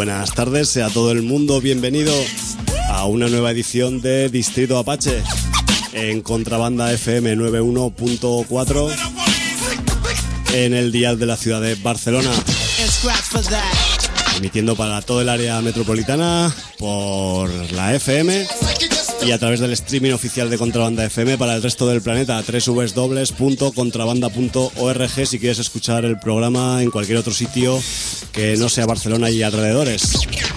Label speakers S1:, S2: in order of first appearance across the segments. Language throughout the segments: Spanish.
S1: buenas tardes, sea todo el mundo bienvenido a una nueva edición de Distrito Apache en Contrabanda FM 91.4 en el dial de la ciudad de Barcelona, emitiendo para todo el área metropolitana por la FM y a través del streaming oficial de Contrabanda FM para el resto del planeta, www.contrabanda.org, si quieres escuchar el programa en cualquier otro sitio que no sea Barcelona y alrededores.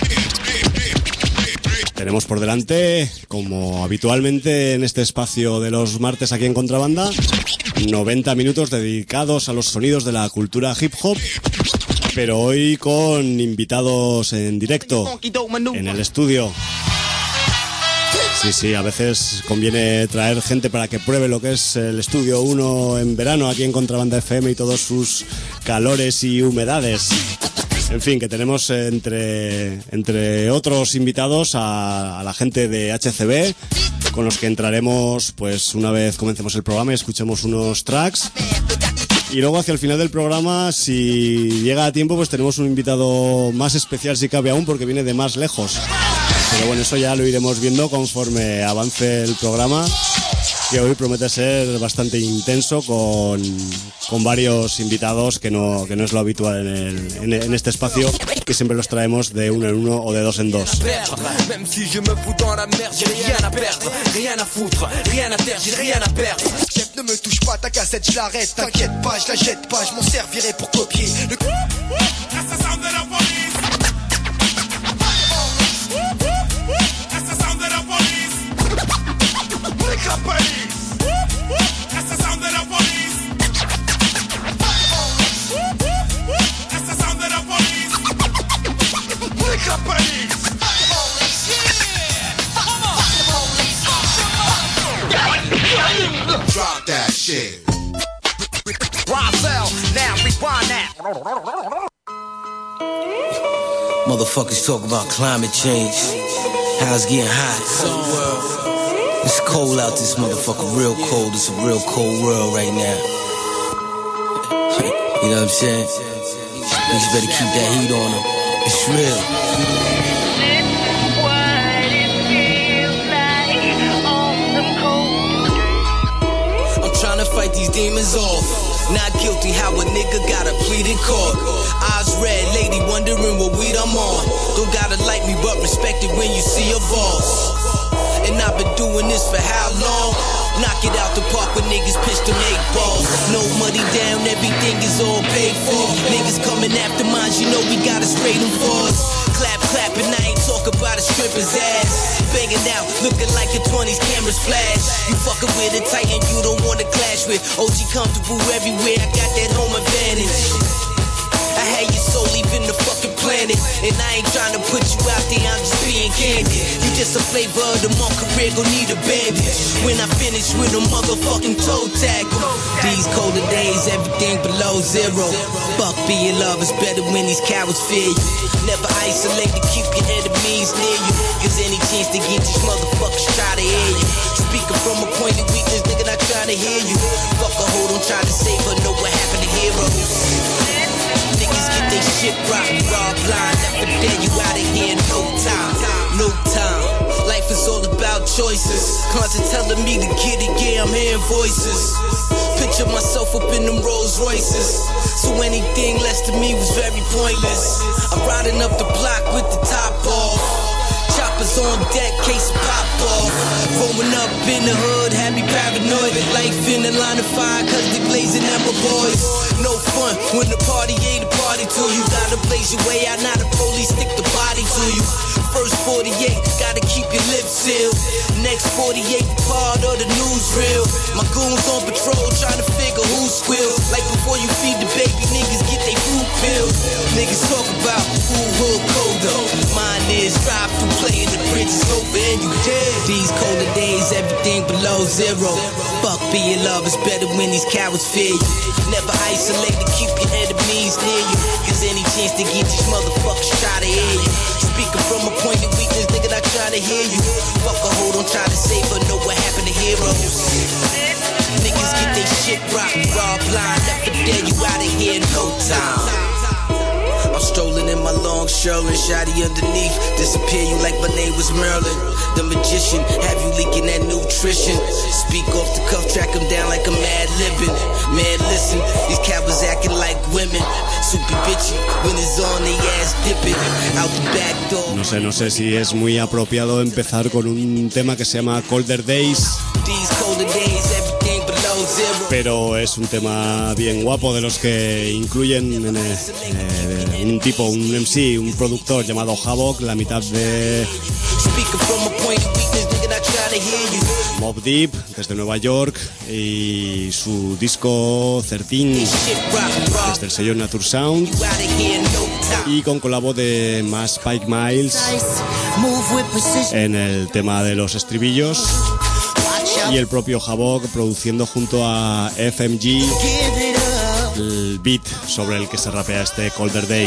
S1: Tenemos por delante, como habitualmente en este espacio de los martes aquí en Contrabanda, 90 minutos dedicados a los sonidos de la cultura hip hop, pero hoy con invitados en directo en el estudio. Sí, a veces conviene traer gente para que pruebe lo que es el Estudio 1 en verano aquí en Contrabanda FM y todos sus calores y humedades. En fin, que tenemos entre otros invitados a la gente de HCB, con los que entraremos pues una vez comencemos el programa y escuchemos unos tracks. Y luego hacia el final del programa, si llega a tiempo, pues tenemos un invitado más especial si cabe aún, porque viene de más lejos. Pero bueno, eso ya lo iremos viendo conforme avance el programa, que hoy promete ser bastante intenso con varios invitados, que no es lo habitual en este espacio, que siempre los traemos de uno en uno o de dos en dos.
S2: Ne me touche pas, ta cassette, je l'arrête. T'inquiète pas, je la jette pas, je m'en servirai pour copier. That's the sound of the police. That's the sound of the police. Lick la police. That's the sound of the police. That's the sound of the police. Lick la police. Drop that shit. Roswell, now rewind that.
S3: Motherfuckers talk about climate change, how it's getting hot. It's cold out this motherfucker, real cold. It's a real cold world right now. You know what I'm saying? Niggas better keep that heat on them. It's real. Tryna fight these demons off. Not guilty, how a nigga got a plea in court. Eyes red, lady wondering what weed I'm on. Don't gotta like me, but respect it when you see a boss. And I've been doing this for how long? Knock it out the park when niggas pitch them 8 balls. No money down, everything is all paid for. Niggas coming after mines, you know we gotta straight them for us. Clap, clap, and I ain't talk about a stripper's ass. Banging out, looking like your 20s cameras flash. You fucking with a titan you don't wanna clash with. OG comfortable everywhere, I got that home advantage. I had you soul leaving the fucking planet. And I ain't trying to put you out there, I'm just being candid. You just a flavor of the month, career gon' need a bandage. When I finish with a motherfucking toe tag. These colder days, everything below zero. Fuck being love, it's better when these cowards fear you. Never isolate to keep your enemies near you. Cause any chance to get these motherfuckers try to hear you. Speaking from a point of weakness, nigga not trying to hear you. Fuck a hoe, don't try to save her, know what happened to heroes. Niggas get they shit rocked, raw blind. After that, you out of here in no time. No time. Life is all about choices. Constant telling me to get it, yeah, I'm hearing voices. Picture myself up in them Rolls Royces. So anything less to me was very pointless. I'm riding up the block with the top off. Choppers on deck, case of pop off. Rolling up in the hood, had me paranoid. Life in the line of fire, cause they blazing at my boys. No fun when the party ain't a party to you. Gotta blaze your way out, not the police stick the body to you. First 48, gotta keep your lips sealed. Next 48, part of the newsreel. My goons on patrol, trying to figure who squeals. Like before you feed the baby, niggas get they food pills. Niggas talk about who hood colder. Mine is drive through playing the bridge is over and you dead. These colder days, everything below zero. Fuck being love, it's better when these cowards fear you. Never isolate to keep your enemies near you. Cause any chance to get these motherfuckers try to hear you. Speaking from a point of weakness, nigga not trying to hear you. Fuck a hoe, don't try to save her, know what happened to heroes. Niggas get they shit rocked, raw blind. After that, you out of here in no time. I'm strolling in my long Sherlin, shotty underneath, disappear you like my name was Merlin. The magician, have you leaking that nutrition? Speak off the cuff, track them down like a mad libbin'. Man, listen, these cowards acting like women. Super bitchy, when it's on, they ass dipping. Out the back door.
S1: No sé si es muy apropiado empezar con un tema que se llama Colder Days.
S3: These colder days, everything below zero.
S1: Pero es un tema bien guapo, de los que incluyen un tipo, un MC, un productor llamado Havoc, la mitad de Mobb Deep desde Nueva York y su disco 13 desde el sello Nature Sound, y con colabo de más Spike Miles en el tema de los estribillos, y el propio Havoc produciendo junto a FMG el beat sobre el que se rapea este Colder Days.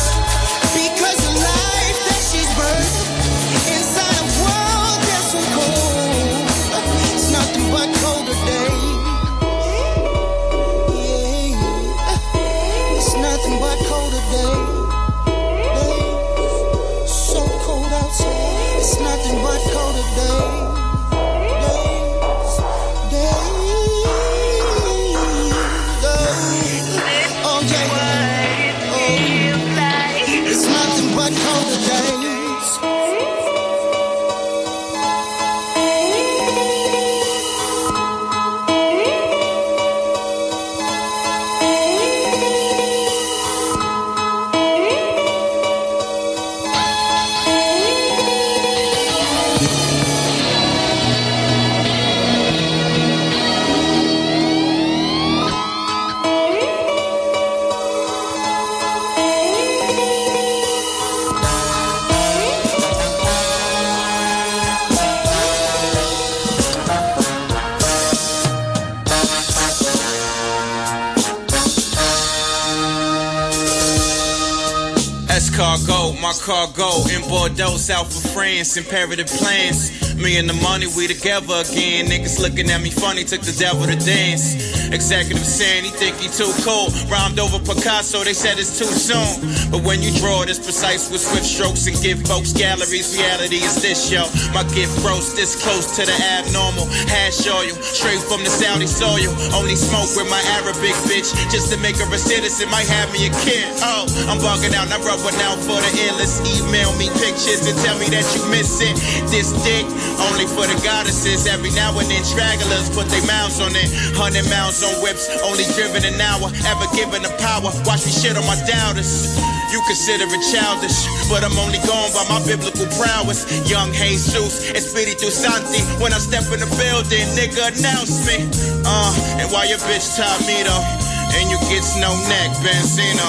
S4: My cargo in Bordeaux, south of France, imperative plans. Me and the money, we together again. Niggas looking at me funny, took the devil to dance. Executive saying he think he too cool. Rhymed over Picasso, they said it's too soon. But when you draw it, it's precise with swift strokes and give folks galleries. Reality is this, yo. My gift grows this close to the abnormal. Hash oil, straight from the Saudi soil. Only smoke with my Arabic bitch, just to make her a citizen. Might have me a kid. Oh, I'm bugging out, not rubbing out for the illest. Email me pictures and tell me that you miss it. This dick, only for the goddesses. Every now and then stragglers put their mouths on it. 100 miles on whips, only driven an hour. Ever given the power, watch me shit on my doubters. You consider it childish, but I'm only going by my biblical prowess. Young Jesus, Espiritu Santi. When I step in the building, nigga, announce me. And why your bitch top me though? And you gets no neck, Benzino.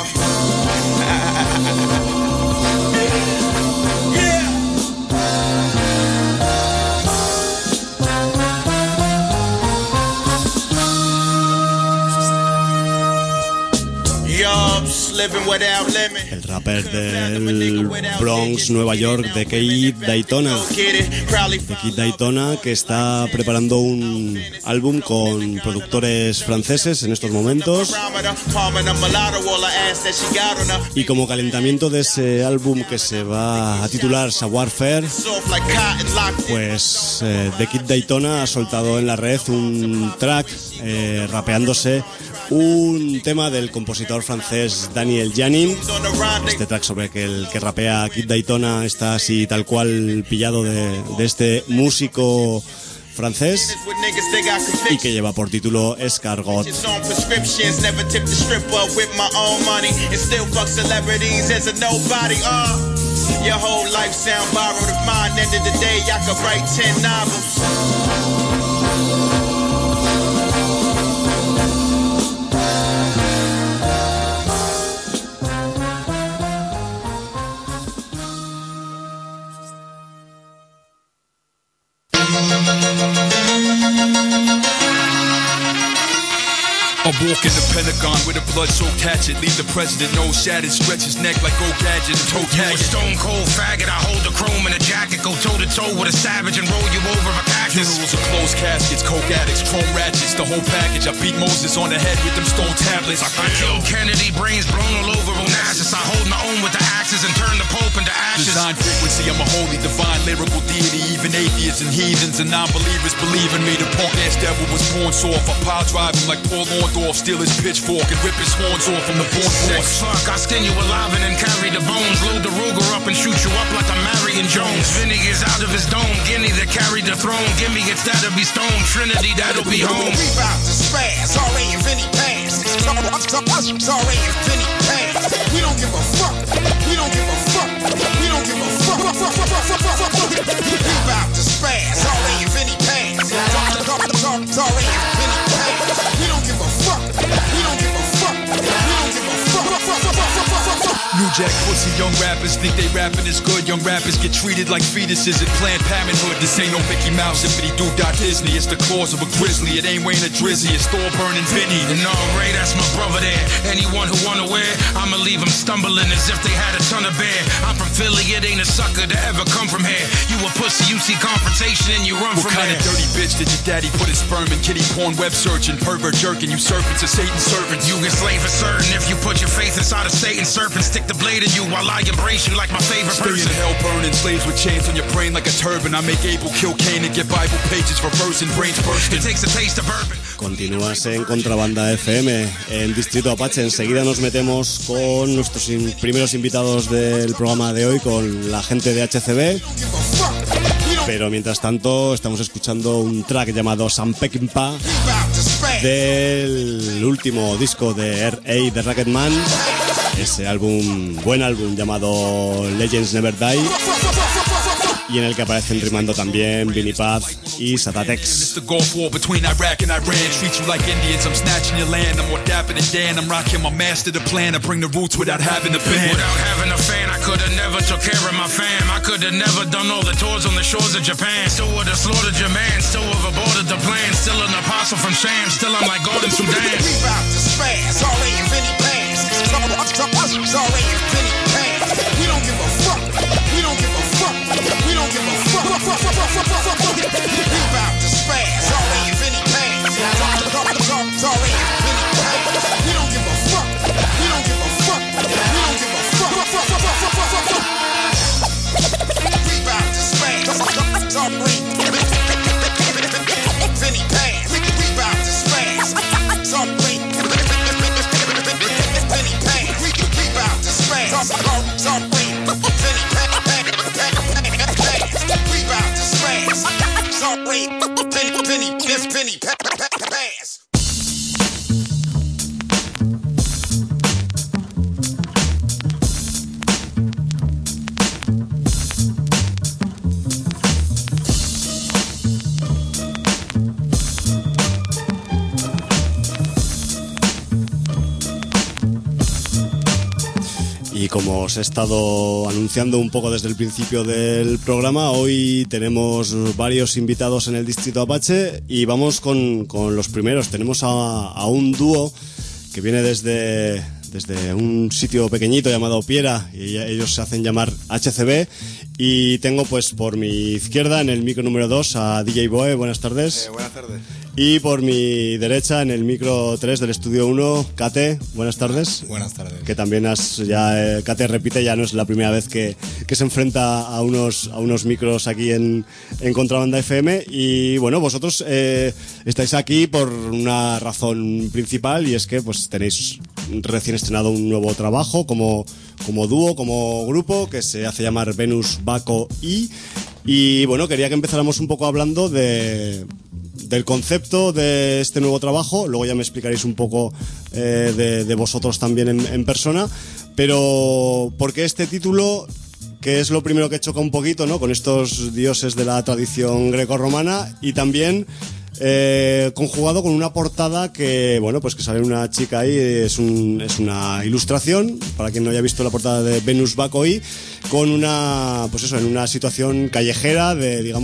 S1: El rapper del Bronx, Nueva York, The Kid Daytona. The Kid Daytona, que está preparando un álbum con productores franceses en estos momentos. Y como calentamiento de ese álbum, que se va a titular Savoir Faire, pues The Kid Daytona ha soltado en la red un track rapeándose un tema del compositor francés Daniel Janin. Este track sobre el que rapea Kid Daytona está así tal cual pillado de este músico francés y que lleva por título Escargot.
S4: Your whole life sound borrowed of mine. End of the day, I could write 10 novels.
S5: I walk in the Pentagon with a blood-soaked hatchet. Leave the president nose shattered, stretch his neck like Go Gadget and toe tag.
S6: Stone cold faggot, I hold the chrome in a jacket. Go toe-to-toe with a savage and roll you over a cactus.
S5: Funerals are closed caskets, coke addicts, chrome ratchets, the whole package. I beat Moses on the head with them stone tablets.
S6: I killed Kennedy, brains blown all over Onassis. I hold my own with the axes and turn the pole ashes.
S5: Design frequency, I'm a holy, divine, lyrical deity. Even atheists and heathens and non-believers believe in me. The punk-ass devil was born soft. I pile drive him like Paul Orndorff, steal his pitchfork and rip his horns off from the born force.
S6: Fuck, I skin you alive and then carry the bones. Load the Ruger up and shoot you up like I'm Marion Jones. Vinny is out of his dome. Guinea that carried the throne. Gimme, it's that'll be stone. Trinity, that'll be home.
S2: We bout to spaz, R.A. and Vinny Paz. Sorry and Vinny Paz. We don't give a fuck. We don't give a fuck. We don't give a fuck. We bout to spaz, R.A. and Vinny Paz. Sorry and Vinny Paz. We don't give a fuck. We don't give a fuck. We don't give a fuck.
S5: New Jack pussy, young rappers think they rapping is good. Young rappers get treated like fetuses at Planned Parenthood. This ain't no Mickey Mouse, if it do Disney. It's the claws of a grizzly, it ain't Wayne or Drizzy. It's Thor burning Vinny.
S6: No, Ray, that's my brother there. Anyone who unaware, I'ma leave them stumbling as if they had a ton of beer. I'm from Philly, it ain't a sucker to ever come from here. You a pussy, you see confrontation and you run
S5: What
S6: from
S5: kind
S6: there.
S5: of dirty bitch did your daddy put his sperm in? Kitty porn, web searching, pervert jerking. You serpents are Satan's servants.
S6: You get slave for certain if you put your faith inside a Satan serpent. Stick the blade in you while I embrace you like my favorite
S5: Stay in
S6: person.
S5: hell burning, slaves with chains on your brain like a turban. I make Abel kill Cain and get Bible pages reversing, brains bursting.
S6: It takes a taste of bourbon.
S1: Continúas en Contrabanda FM, en Distrito Apache. Enseguida nos metemos con nuestros primeros invitados del programa de hoy, con la gente de HCB. Pero mientras tanto estamos escuchando un track llamado Sam Peckinpah del último disco de R.A. de Racketman. Ese álbum, buen álbum llamado Legends Never Die, y en el que aparecen rimando también Vinny Paz y Satatex.
S5: It's the Gulf War between Iraq and Iran. Treat you like Indians, I'm snatching your land. I'm more dapper than Dan. I'm rocking my master the plan. I bring the roots without having a band.
S6: Without having a fan, I could've never took care of my fam. I could've never done all the tours on the shores of Japan. Still would've slaughtered your man, still would've aborted the plan. Still an apostle from Sham, still I'm like Gordon Sudan.
S2: We bout to spaz, R.A. and Vinny Paz. Sorry and Vinny Paz. We don't give a fuck. We don't give a fuck. We don't give a fuck. We bout to spaz, R.A. and Vinny Paz. Sorry and Vinny Paz. We don't give a fuck. We don't give a fuck. We don't give a fuck. We bout to spaz, sorry. Vinny Paz. We bout to spaz, sorry. Vinny Paz. We bout to spaz, sorry. Vinny Paz. We bout to spaz, sorry. Vinny Paz.
S1: Y como os he estado anunciando un poco desde el principio del programa, hoy tenemos varios invitados en el Distrito Apache y vamos con los primeros. Tenemos a un dúo que viene desde un sitio pequeñito llamado Piera, y ellos se hacen llamar HCB. Y tengo pues por mi izquierda en el micro número 2 a DJ Boe. Buenas tardes.
S7: Buenas tardes.
S1: Y por mi derecha en el micro 3 del estudio 1, Kate. Buenas tardes.
S7: Buenas tardes.
S1: Que también Kate repite, ya no es la primera vez que se enfrenta a unos micros aquí en Contrabanda FM. Y bueno, vosotros estáis aquí por una razón principal, y es que pues tenéis recién estrenado un nuevo trabajo como dúo, como grupo, que se hace llamar Venus Baco y bueno, quería que empezáramos un poco hablando del concepto de este nuevo trabajo. Luego ya me explicaréis un poco de vosotros también en persona, pero ¿por qué este título? Que es lo primero que choca un poquito, ¿no?, con estos dioses de la tradición grecorromana, y también conjugado con una portada que, bueno, pues que sale una chica ahí, es una ilustración, para quien no haya visto la portada de Venus Baco, con una, pues eso, en una situación callejera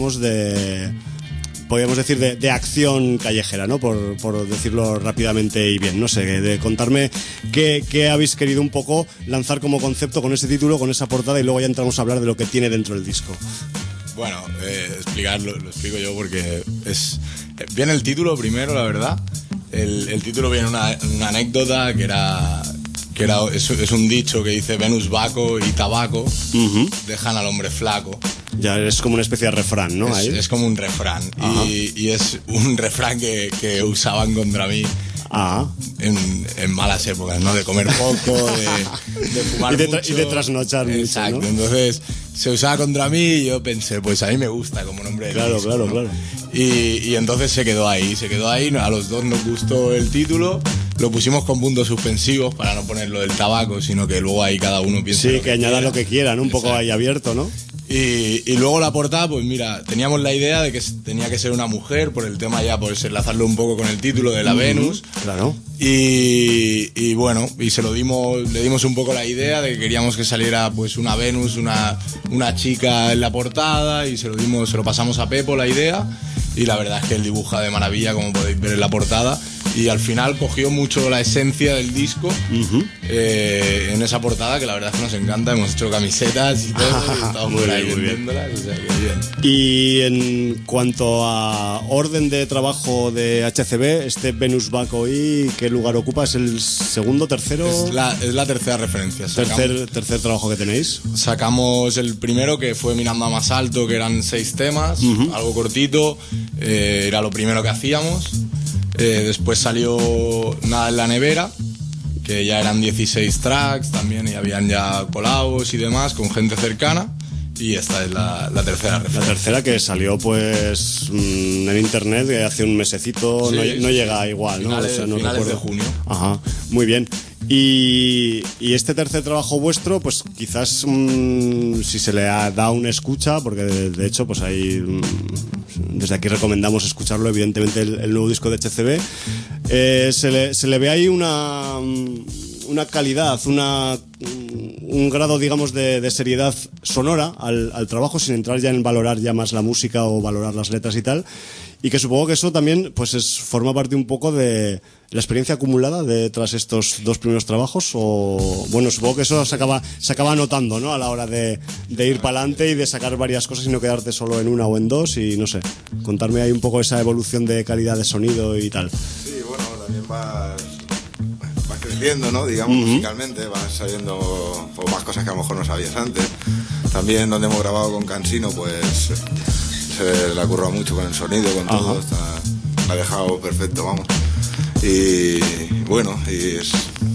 S1: podríamos decir de acción callejera, ¿no?, por decirlo rápidamente y bien. No sé, de contarme qué habéis querido un poco lanzar como concepto con ese título, con esa portada, y luego ya entramos a hablar de lo que tiene dentro del disco.
S7: Bueno, explicarlo, lo explico yo porque viene el título primero, la verdad. El título viene una anécdota que que es un dicho que dice Venus Baco y tabaco dejan al hombre flaco.
S1: Ya es como una especie de refrán, ¿no?
S7: Es como un refrán. Y es un refrán que usaban contra mí. En malas épocas, ¿no? De comer poco, de fumar mucho.
S1: Y de trasnochar mucho,
S7: exacto,
S1: ¿no?
S7: Entonces se usaba contra mí y yo pensé, pues a mí me gusta como nombre de
S1: Claro,
S7: disco,
S1: claro,
S7: ¿no?
S1: claro.
S7: Y entonces se quedó ahí, a los dos nos gustó el título, lo pusimos con puntos suspensivos para no ponerlo del tabaco, sino que luego ahí cada uno piensa
S1: Sí, que añada lo que quiera, ¿no? Un poco ahí abierto, ¿no?
S7: Y luego la portada, pues mira, teníamos la idea de que tenía que ser una mujer, por el tema ya, pues enlazarlo un poco con el título de la Venus.
S1: Claro.
S7: Y bueno, y le dimos un poco la idea de que queríamos que saliera pues una Venus, una chica en la portada, y se lo pasamos a Pepo la idea, y la verdad es que él dibuja de maravilla, como podéis ver en la portada, y al final cogió mucho la esencia del disco en esa portada, que la verdad es que nos encanta. Hemos hecho camisetas y todo, y estamos por ahí vendiéndolas, o sea que bien.
S1: Y en cuanto a orden de trabajo de HCB, este Venus Baco y ¿qué lugar ocupa? ¿Es el segundo, tercero?
S7: Es la tercera referencia.
S1: Tercer trabajo que tenéis.
S7: Sacamos el primero, que fue Mirando a Más Alto, que eran 6 temas, algo cortito, era lo primero que hacíamos. Después salió Nada en la Nevera, que ya eran 16 tracks también, y habían ya colabos y demás con gente cercana. Y esta es la tercera referencia.
S1: La tercera, que salió pues en internet hace un mesecito,
S7: Sí,
S1: no llega igual, ¿no?
S7: Finales,
S1: O sea, no
S7: finales de
S1: recuerdo.
S7: junio.
S1: Ajá, muy bien. Y este tercer trabajo vuestro, pues quizás si se le da una escucha, porque de hecho pues ahí desde aquí recomendamos escucharlo, evidentemente el nuevo disco de HCB, se le ve ahí una calidad, un grado, digamos, de seriedad sonora al trabajo, sin entrar ya en valorar ya más la música o valorar las letras y tal, y que supongo que eso también pues forma parte un poco de la experiencia acumulada tras estos 2 primeros trabajos, o bueno, supongo que eso se acaba notando, ¿no? A la hora de ir para adelante y de sacar varias cosas y no quedarte solo en una o en dos, y no sé, contarme ahí un poco esa evolución de calidad de sonido y tal.
S8: Sí, bueno, también vas creciendo, ¿no? Digamos, musicalmente, van saliendo más cosas que a lo mejor no sabías antes. También donde hemos grabado con Cansino, pues se le ha currado mucho con el sonido, con todo, la ha dejado perfecto, vamos. Y bueno, y es...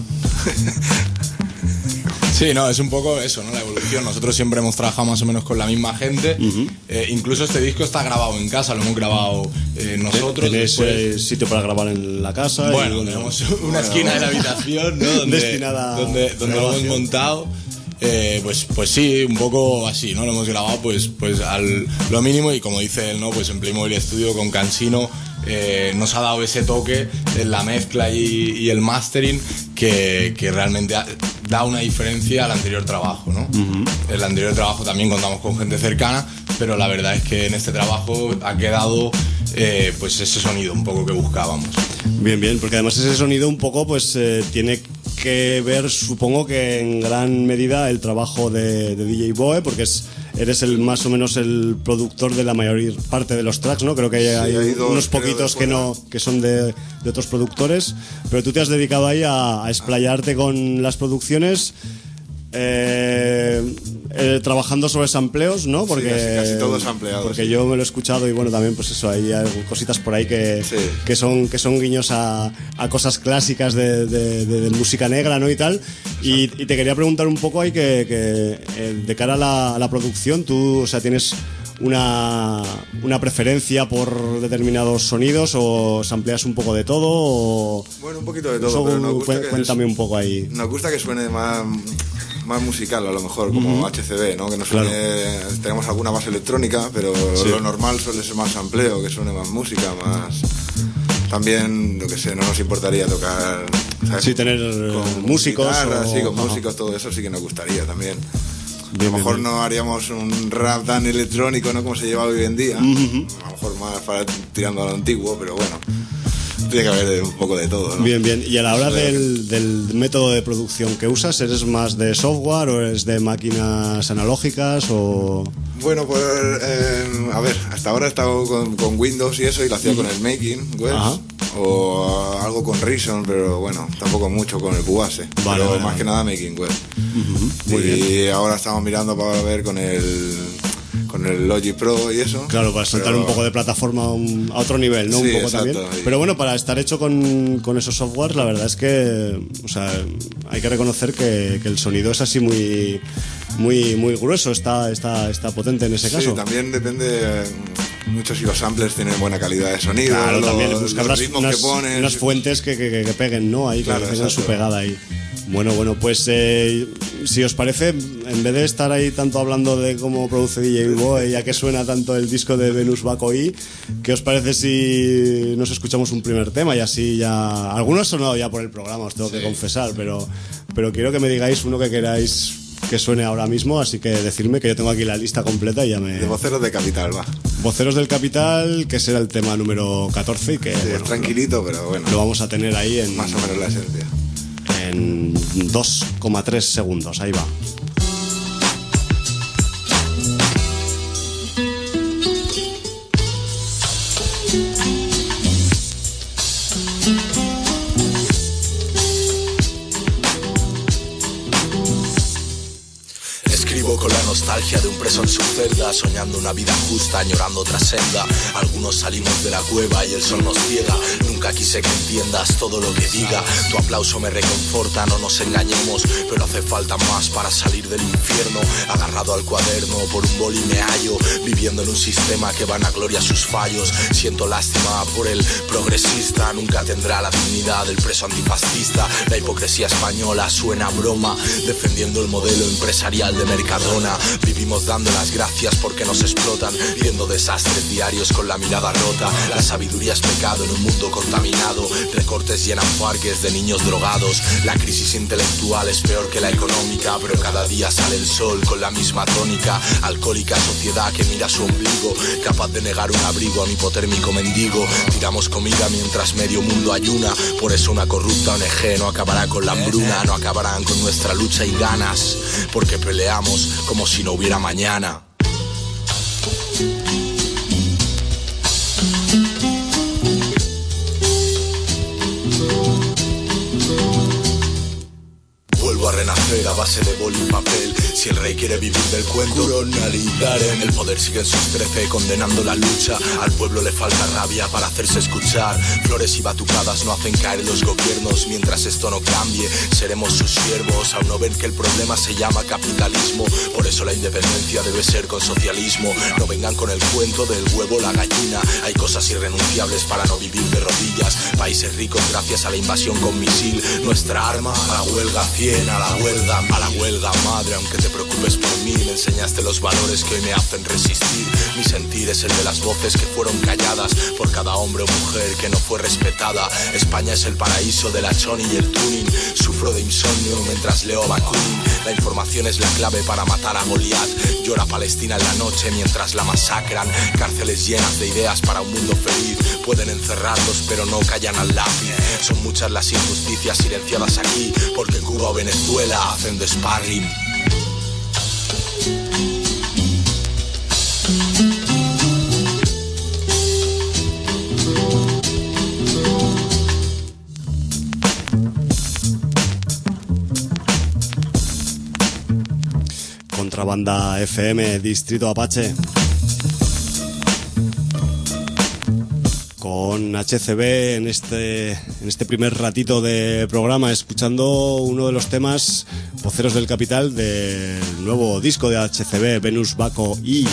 S7: Sí, no, es un poco eso, ¿no? La evolución. Nosotros siempre hemos trabajado más o menos con la misma gente. Incluso este disco está grabado en casa, lo hemos grabado nosotros.
S1: ¿Tenéis sitio para grabar en la casa?
S7: Bueno, tenemos una esquina de la habitación, ¿no? Donde lo hemos montado. Pues sí, un poco así, ¿no? Lo hemos grabado pues lo mínimo, y como dice él, ¿no? Pues en Playmobil Studio con Cansino nos ha dado ese toque en la mezcla y el mastering que realmente da una diferencia al anterior trabajo, ¿no? El anterior trabajo también contamos con gente cercana, pero la verdad es que en este trabajo ha quedado pues ese sonido un poco que buscábamos.
S1: Bien, porque además ese sonido un poco pues tiene que ver, supongo que en gran medida, el trabajo de DJ Boe, porque eres más o menos el productor de la mayor parte de los tracks, ¿no? Creo que hay unos poquitos que son de otros productores, pero tú te has dedicado ahí a explayarte con las producciones, trabajando sobre sampleos, ¿no? Porque
S8: casi todo sampleado.
S1: Porque yo me lo he escuchado, y bueno, también pues eso, hay cositas por ahí que son guiños a cosas clásicas de música negra, ¿no? Y tal. Y te quería preguntar un poco ahí que de cara a la producción, tú, o sea, tienes una preferencia por determinados sonidos, o sampleas un poco de todo, o...
S8: Bueno, un poquito de todo, pero nos gusta
S1: cuéntame un poco ahí.
S8: Nos gusta que suene más musical, a lo mejor, como HCB, ¿no? Que no suene... Claro. Tenemos alguna base electrónica, pero lo normal suele ser más sampleo, que suene más música, más... También, lo que sé, no nos importaría tocar... ¿sabes?
S1: Sí, tener
S8: con
S1: músicos.
S8: Guitarra, sí, con músicos, todo eso sí que nos gustaría también. A lo mejor no haríamos un rap tan electrónico, ¿no? Como se lleva hoy en día. A lo mejor más tirando a lo antiguo, pero bueno. Tiene que haber un poco de todo, ¿no?
S1: Bien. Y a la hora del método de producción que usas, ¿eres más de software o eres de máquinas analógicas o...?
S8: Bueno, pues a ver, hasta ahora he estado con Windows y eso, y lo hacía con el Making Web. o algo con Reason, pero bueno, tampoco mucho con el Cubase.
S1: Vale,
S8: pero más que nada Making Web.
S1: Muy
S8: y
S1: bien.
S8: ahora estamos mirando para ver con el Logic Pro y eso.
S1: Claro, para saltar un poco de plataforma a otro nivel, ¿no?
S8: Sí,
S1: un poco
S8: exacto,
S1: también.
S8: sí.
S1: Pero bueno, para estar hecho con esos softwares, la verdad es que, o sea, hay que reconocer que el sonido es así muy grueso, está potente en ese caso.
S8: Sí, también depende mucho si los samplers tienen buena calidad de sonido.
S1: Claro, también buscar
S8: los ritmos que ponen.
S1: unas fuentes que peguen, ¿no? Ahí,
S8: claro,
S1: que tengan su
S8: exacto.
S1: pegada ahí. Bueno, pues si os parece, en vez de estar ahí tanto hablando de cómo produce DJ Boy, ya que suena tanto el disco de Venus Baco I, ¿qué os parece si nos escuchamos un primer tema? Y así ya... Algunos han sonado ya por el programa, os tengo que confesar, pero quiero que me digáis uno que queráis que suene ahora mismo, así que decirme, que yo tengo aquí la lista completa y ya me...
S8: De Voceros de Capital, va.
S1: Voceros del Capital, que será el tema número 14 y que...
S8: Sí,
S1: bueno,
S8: es tranquilito, pero bueno.
S1: lo vamos a tener ahí en...
S8: Más o menos la esencia.
S1: En 2,3 segundos, ahí va.
S9: Escribo con la nostalgia de un preso en su celda, soñando una vida justa, añorando otra senda. Algunos salimos de la cueva y el sol nos ciega. Nunca quise que entiendas todo lo que diga. Tu aplauso me reconforta, no nos engañemos, pero hace falta más para salir del infierno. Agarrado al cuaderno por un boli me hallo, viviendo en un sistema que vanagloria sus fallos. Siento lástima por el progresista, nunca tendrá la dignidad del preso antifascista. La hipocresía española suena a broma, defendiendo el modelo empresarial de Mercadona. Vivimos dando las gracias porque nos explotan, viendo desastres diarios con la mirada rota. La sabiduría es pecado en un mundo contaminado, recortes llenan parques de niños drogados. La crisis intelectual es peor que la económica, pero cada día sale el sol con la misma tónica. Alcohólica sociedad que mira su ombligo, capaz de negar un abrigo a un hipotérmico mendigo. Tiramos comida mientras medio mundo ayuna, por eso una corrupta ONG no acabará con la hambruna. No acabarán con nuestra lucha y ganas, porque peleamos como si no hubiera mañana. Vuelvo a renacer a base de boli y papel. Si el rey quiere vivir del cuento, coronalizaré. El poder sigue en sus 13 condenando la lucha. Al pueblo le falta rabia para hacerse escuchar. Flores y batucadas no hacen caer los gobiernos. Mientras esto no cambie, seremos sus siervos. Aún no ven que el problema se llama capitalismo. Por eso la independencia debe ser con socialismo. No vengan con el cuento del huevo la gallina. Hay cosas irrenunciables para no vivir de rodillas. Países ricos gracias a la invasión con misil. Nuestra arma a la huelga 100, a la huelga madre. Aunque te preocupes por mí, me enseñaste los valores que hoy me hacen resistir. Mi sentir es el de las voces que fueron calladas por cada hombre o mujer que no fue respetada. España es el paraíso de la choni y el tuning. Sufro de insomnio mientras leo a Bakunin. La información es la clave para matar a Goliat. Llora Palestina en la noche mientras la masacran. Cárceles llenas de ideas para un mundo feliz. Pueden encerrarlos pero no callan al lápiz. Son muchas las injusticias silenciadas aquí, porque Cuba o Venezuela hacen de sparring.
S1: Contrabanda FM, Distrito Apache. Con HCB en este primer ratito de programa, escuchando uno de los temas Voceros del Capital del nuevo disco de HCB, Venus Baco I.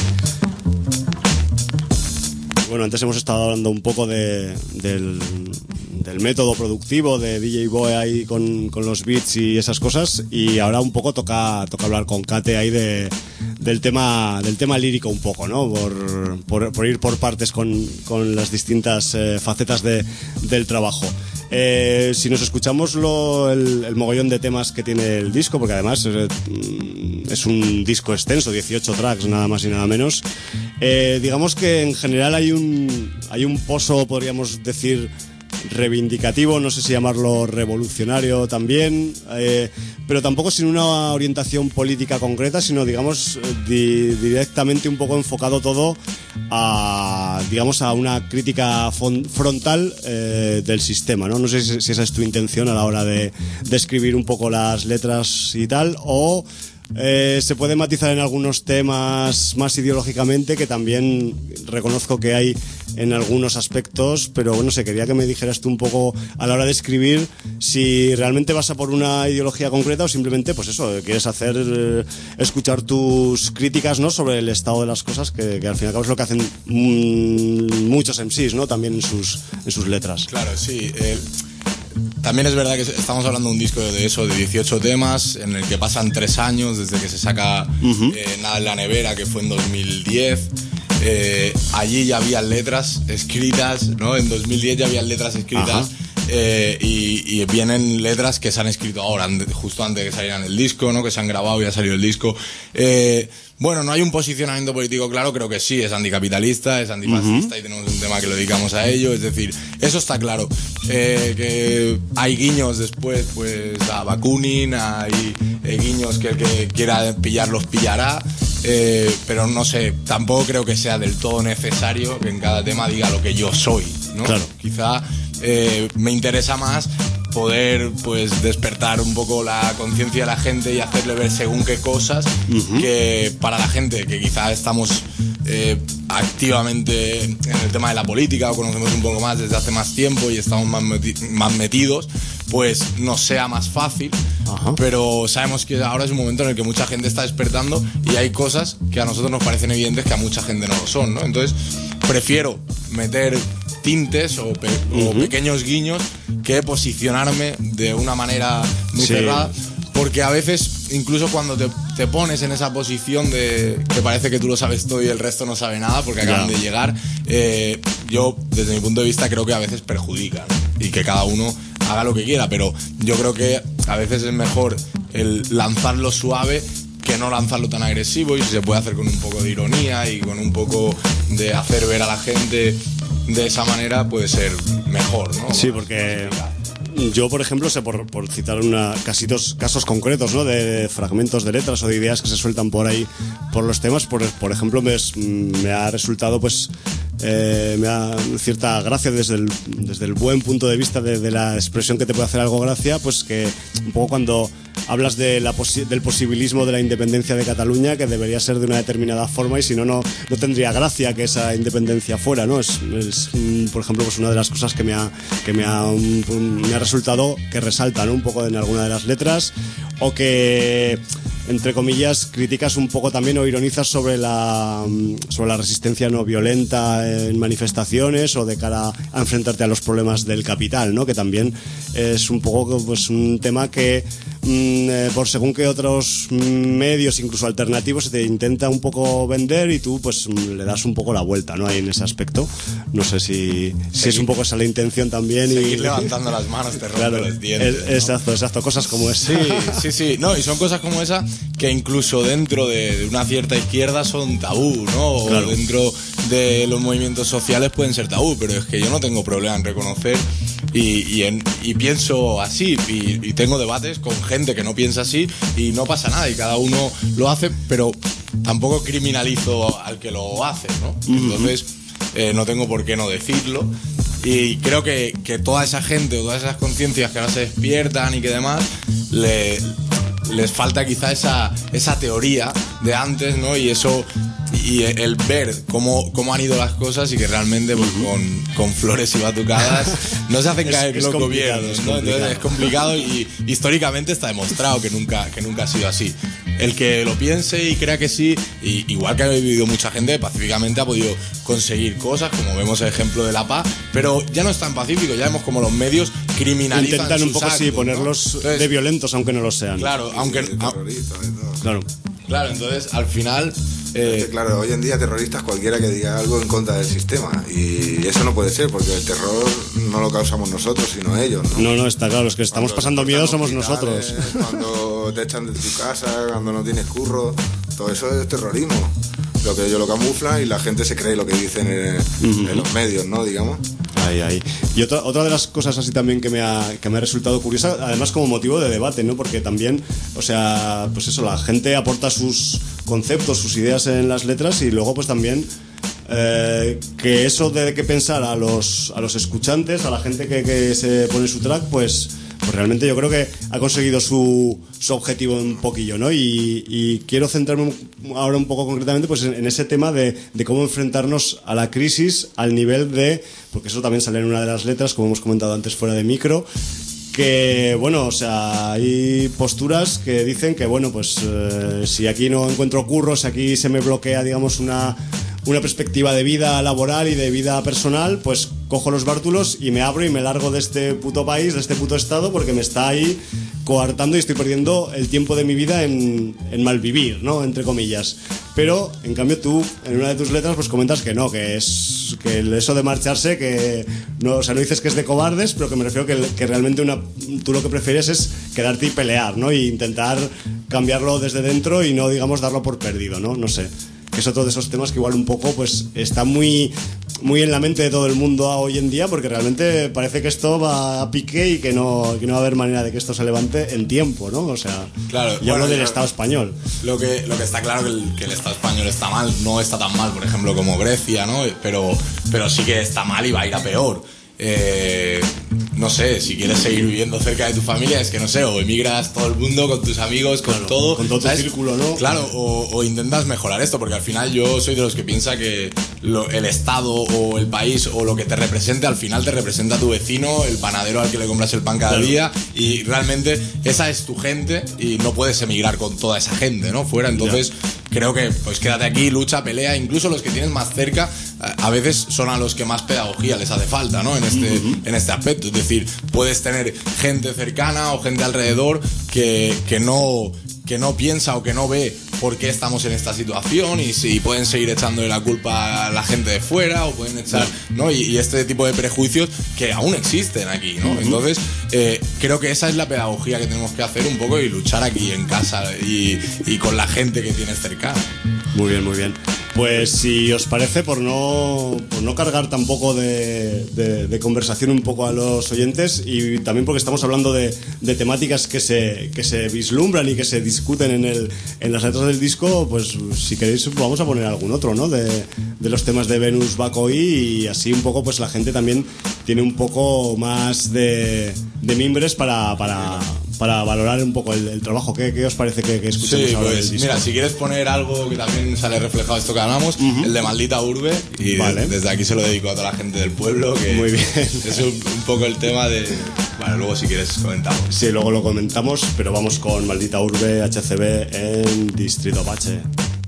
S1: Bueno, antes hemos estado hablando un poco del método productivo de DJ Boy ahí con los beats y esas cosas, y ahora un poco toca hablar con Kate ahí del tema lírico un poco, ¿no? Por ir por partes con las distintas facetas del trabajo. Si nos escuchamos el mogollón de temas que tiene el disco, porque además es un disco extenso, 18 tracks nada más y nada menos, digamos que en general hay un pozo, podríamos decir, reivindicativo, no sé si llamarlo revolucionario también, pero tampoco sin una orientación política concreta, sino digamos directamente un poco enfocado todo a, digamos, a una crítica frontal del sistema, ¿no? No sé si esa es tu intención a la hora de escribir un poco las letras y tal, o se puede matizar en algunos temas más ideológicamente, que también reconozco que hay en algunos aspectos, pero bueno, quería que me dijeras tú un poco a la hora de escribir si realmente vas a por una ideología concreta o simplemente, pues eso, quieres hacer escuchar tus críticas, ¿no?, sobre el estado de las cosas, que al fin y al cabo es lo que hacen muchos MCs, ¿no?, también en sus letras.
S7: Claro, sí. También es verdad que estamos hablando de un disco de 18 temas, en el que pasan 3 años desde que se saca Nada en la nevera, que fue en 2010. Allí ya había letras escritas, ¿no? En 2010 ya había letras escritas. Y vienen letras que se han escrito ahora, justo antes de que salieran el disco, ¿no?, que se han grabado y ha salido el disco. Bueno, no hay un posicionamiento político claro, creo que sí, es anticapitalista, es antifascista, y tenemos un tema que lo dedicamos a ello, es decir, eso está claro. Que hay guiños después, pues a Bakunin, hay guiños que el que quiera pillarlos pillará, pero no sé, tampoco creo que sea del todo necesario que en cada tema diga lo que yo soy, ¿no? Claro. Quizá me interesa más poder, pues, despertar un poco la conciencia de la gente y hacerle ver según qué cosas que para la gente que quizá estamos activamente en el tema de la política o conocemos un poco más desde hace más tiempo y estamos más metidos, pues nos sea más fácil. Pero sabemos que ahora es un momento en el que mucha gente está despertando y hay cosas que a nosotros nos parecen evidentes que a mucha gente no lo son, ¿no? Entonces prefiero meter tintes o pequeños guiños que posicionarme de una manera muy cerrada, porque a veces, incluso cuando te pones en esa posición de que parece que tú lo sabes todo y el resto no sabe nada porque acaban de llegar, yo desde mi punto de vista creo que a veces perjudican, y que cada uno haga lo que quiera, pero yo creo que a veces es mejor el lanzarlo suave que no lanzarlo tan agresivo, y si se puede hacer con un poco de ironía y con un poco de hacer ver a la gente de esa manera, puede ser mejor, ¿no?
S1: Sí, porque yo, por ejemplo, sé por citar casos concretos, ¿no?, de fragmentos de letras o de ideas que se sueltan por ahí por los temas, por ejemplo, me ha resultado, pues, me da cierta gracia desde el buen punto de vista de la expresión que te puede hacer algo gracia, pues que un poco cuando hablas del posibilismo de la independencia de Cataluña, que debería ser de una determinada forma, y si no tendría gracia que esa independencia fuera, ¿no? Es por ejemplo, pues una de las cosas que me ha resultado que resalta, ¿no?, un poco en alguna de las letras, o que, entre comillas, criticas un poco también o ironizas sobre la resistencia no violenta en manifestaciones o de cara a enfrentarte a los problemas del capital, ¿no?, que también es un poco, pues, un tema que por según que otros medios, incluso alternativos, se te intenta un poco vender y tú, pues, le das un poco la vuelta, ¿no?, ahí en ese aspecto. No sé si es un poco esa la intención también.
S7: Seguir levantando las manos te rompe los dientes, ¿no?
S1: Exacto, cosas como esa.
S7: Sí, no, y son cosas como esa que incluso dentro de una cierta izquierda son tabú, ¿no? O dentro de los movimientos sociales pueden ser tabú, pero es que yo no tengo problema en reconocer y pienso así, y tengo debates con gente que no piensa así y no pasa nada, y cada uno lo hace, pero tampoco criminalizo al que lo hace, ¿no? Entonces no tengo por qué no decirlo, y creo que toda esa gente o todas esas conciencias que ahora se despiertan y que demás les falta quizá esa teoría de antes, ¿no? Y eso, y el ver cómo han ido las cosas, y que realmente, pues, con flores y batucadas no se hacen caer los gobiernos, ¿no? Entonces es complicado, y históricamente está demostrado que nunca ha sido así. El que lo piense y crea que sí, y igual que ha vivido mucha gente, pacíficamente ha podido conseguir cosas, como vemos el ejemplo de La Paz, pero ya no es tan pacífico, ya vemos como los medios criminalizan,
S1: intentan un poco
S7: actos,
S1: sí, ponerlos, ¿no? Entonces, de violentos, aunque no lo sean.
S7: Claro, aunque claro, entonces al final
S8: claro, hoy en día terroristas cualquiera que diga algo en contra del sistema, y eso no puede ser, porque el terror no lo causamos nosotros, sino ellos, ¿no?
S1: No, está claro, los que estamos pasando miedo somos nosotros.
S8: Cuando te echan de tu casa, cuando no tienes curro, todo eso es terrorismo. Lo que ellos lo camuflan y la gente se cree lo que dicen en los medios, ¿no? Digamos.
S1: Ahí. Y otra de las cosas así también que me ha resultado curiosa, además como motivo de debate, ¿no? Porque también, o sea, pues eso, la gente aporta sus conceptos, sus ideas en las letras, y luego, pues, también que eso de que pensar a los escuchantes, a la gente que se pone su track, pues realmente yo creo que ha conseguido su objetivo un poquillo, ¿no? Y quiero centrarme ahora un poco concretamente pues en ese tema de cómo enfrentarnos a la crisis al nivel de, porque eso también sale en una de las letras, como hemos comentado antes fuera de micro, que bueno, o sea, hay posturas que dicen que bueno, pues si aquí no encuentro curro, si aquí se me bloquea, digamos, una perspectiva de vida laboral y de vida personal, pues cojo los bártulos y me abro y me largo de este puto país, de este puto estado, porque me está ahí coartando y estoy perdiendo el tiempo de mi vida en malvivir, ¿no? Entre comillas. Pero, en cambio, tú, en una de tus letras, pues comentas que no, que eso de marcharse, que no, o sea, no dices que es de cobardes, pero que me refiero que realmente tú lo que prefieres es quedarte y pelear, ¿no? Y intentar cambiarlo desde dentro y no, digamos, darlo por perdido, ¿no? No sé. Que es otro de esos temas que igual un poco pues está muy en la mente de todo el mundo hoy en día, porque realmente parece que esto va a pique y que no va a haber manera de que esto se levante en tiempo, ¿no? O sea,
S7: claro,
S1: yo hablo del Estado español.
S7: Lo que está claro que el Estado español está mal, no está tan mal, por ejemplo, como Grecia, ¿no? Pero sí que está mal y va a ir a peor. No sé, si quieres seguir viviendo cerca de tu familia, es que no sé, o emigras todo el mundo con tus amigos, con todo
S1: tu círculo, ¿no?
S7: Claro, o intentas mejorar esto, porque al final yo soy de los que piensa que el Estado o el país o lo que te represente, al final te representa tu vecino, el panadero al que le compras el pan cada día, y realmente esa es tu gente y no puedes emigrar con toda esa gente, ¿no? Fuera, entonces creo que pues quédate aquí, lucha, pelea, incluso los que tienes más cerca a veces son a los que más pedagogía les hace falta, ¿no? En este aspecto, es decir, puedes tener gente cercana o gente alrededor que no piensa o que no ve por qué estamos en esta situación, y si pueden seguir echándole la culpa a la gente de fuera o pueden echar, ¿no? Y este tipo de prejuicios que aún existen aquí, ¿no? Entonces creo que esa es la pedagogía que tenemos que hacer un poco y luchar aquí en casa y con la gente que tienes cercana.
S1: Muy bien, muy bien. Pues si os parece, por no cargar tampoco de conversación un poco a los oyentes, y también porque estamos hablando de temáticas que se vislumbran y que se discuten en las letras del disco, pues si queréis vamos a poner algún otro, ¿no? De los temas de Venus Bakoi, y así un poco pues la gente también tiene un poco más de mimbres para valorar un poco el trabajo. ¿Qué os parece que escuchemos
S7: sí,
S1: ahora
S7: pues,
S1: del disco?
S7: Mira, si quieres poner algo que también sale reflejado esto que hablamos, el de Maldita Urbe, y vale. Desde aquí se lo dedico a toda la gente del pueblo, que
S1: muy bien.
S7: Es un poco el tema de... Vale, luego si quieres comentamos.
S1: Sí, luego lo comentamos, pero vamos con Maldita Urbe, HCB en Distrito Apache.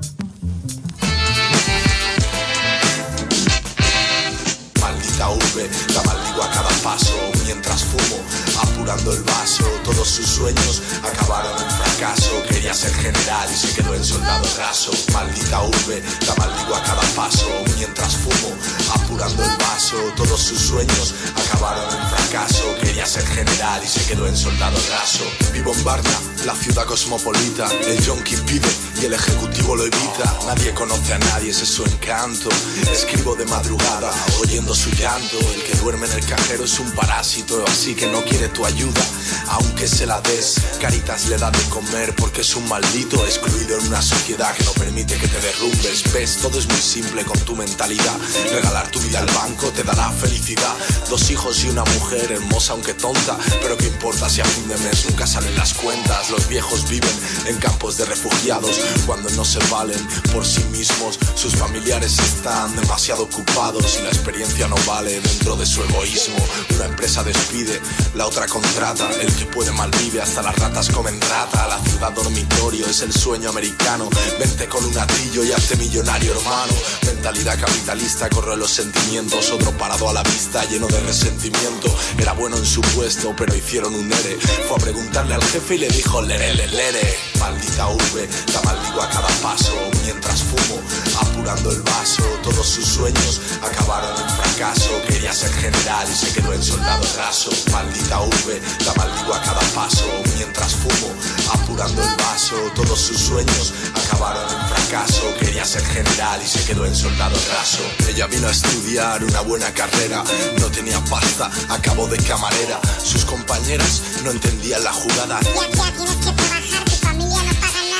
S9: Maldita urbe, la maldigo a cada paso mientras fumo, apurando el vaso. Todos sus sueños acabaron en fracaso. Quería ser general y se quedó en soldado raso. Maldita urbe, la maldigo a cada paso mientras fumo, apurando el vaso. Todos sus sueños acabaron en fracaso. Quería ser general y se quedó en soldado raso. Vivo en Varna, la ciudad cosmopolita. El yonki pide y el ejecutivo lo evita. Nadie conoce a nadie, ese es su encanto. Escribo de madrugada, oyendo su llanto. El que duerme en el cajero es un parásito, así que no quiere tu ayuda, aunque se la des. Caritas le da de comer porque es un maldito, excluido en una sociedad que no permite que te derrumbes. Ves, todo es muy simple con tu mentalidad. Regalar tu vida al banco te dará felicidad. 2 hijos y una mujer, hermosa aunque tonta, pero qué importa si a fin de mes nunca salen las cuentas. Los viejos viven en campos de refugiados cuando no se valen por sí mismos. Sus familiares están demasiado ocupados y la experiencia no vale dentro de su egoísmo. Una empresa despide, la otra contrata. El que puede malvive, hasta las ratas comen rata. La ciudad dormitorio es el sueño americano. Vente con un atillo y hazte millonario, hermano. Mentalidad capitalista, corre los sentimientos. Otro parado a la vista, lleno de resentimiento. Era bueno en su puesto, pero hicieron un ERE. Fue a preguntarle al jefe y le dijo lere, lere. Maldita urbe, la maldigo a cada paso mientras fumo, apurando el vaso. Todos sus sueños acabaron en fracaso. Quería ser general y se quedó en soldado raso. Maldita urbe, la maldigo a cada paso mientras fumo, apurando el vaso. Todos sus sueños acabaron en fracaso. Quería ser general y se quedó en soldado raso. Ella vino a estudiar una buena carrera, no tenía pasta, acabó de camarera. Sus compañeras no entendían la jugada.
S10: Tía, tienes que trabajar, tu familia no paga nada.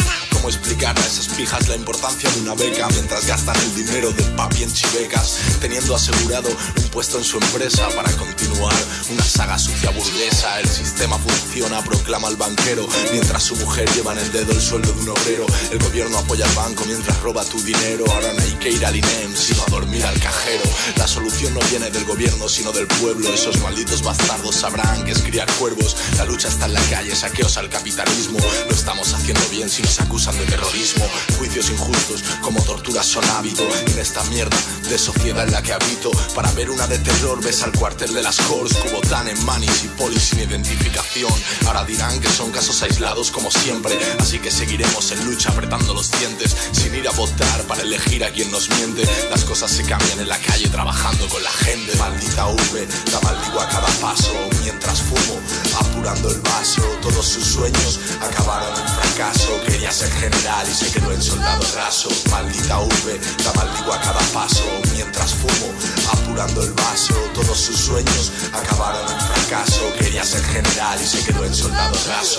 S9: cómo explicar a esas pijas la importancia de una beca mientras gastan el dinero del papi en chivecas, teniendo asegurado un puesto en su empresa para continuar una saga sucia burguesa. El sistema funciona, proclama el banquero, mientras su mujer lleva en el dedo el sueldo de un obrero. El gobierno apoya al banco mientras roba tu dinero. Ahora no hay que ir al INEM sino a dormir al cajero. La solución no viene del gobierno sino del pueblo. Esos malditos bastardos sabrán que es criar cuervos. La lucha está en la calle, saqueos al capitalismo. No estamos haciendo bien si nos acusan de terrorismo. Juicios injustos como torturas son hábito en esta mierda de sociedad en la que habito. Para ver una de terror ves al cuartel de las Corts, Cubotán en Manis y Poli sin identificación. Ahora dirán que son casos aislados como siempre, así que seguiremos en lucha apretando los dientes sin ir a votar para elegir a quien nos miente. Las cosas se cambian en la calle trabajando con la gente. Maldita urbe, la maldigo a cada paso mientras fumo, apurando el vaso. Todos sus sueños acabaron en fracaso. Quería ser general y se quedó en soldado raso. Maldita urbe, la maldigo a cada paso mientras fumo, apurando el vaso. Todos sus sueños acabaron en fracaso. Quería ser general y se quedó en soldado raso.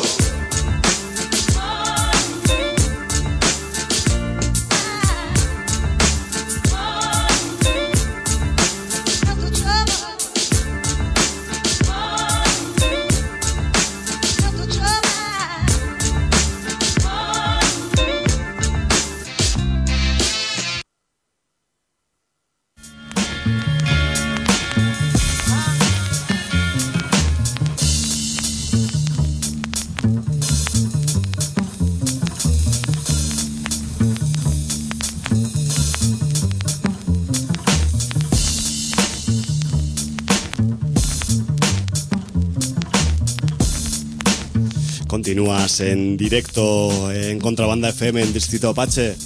S1: Continúas en directo en Contrabanda FM en Distrito Apache,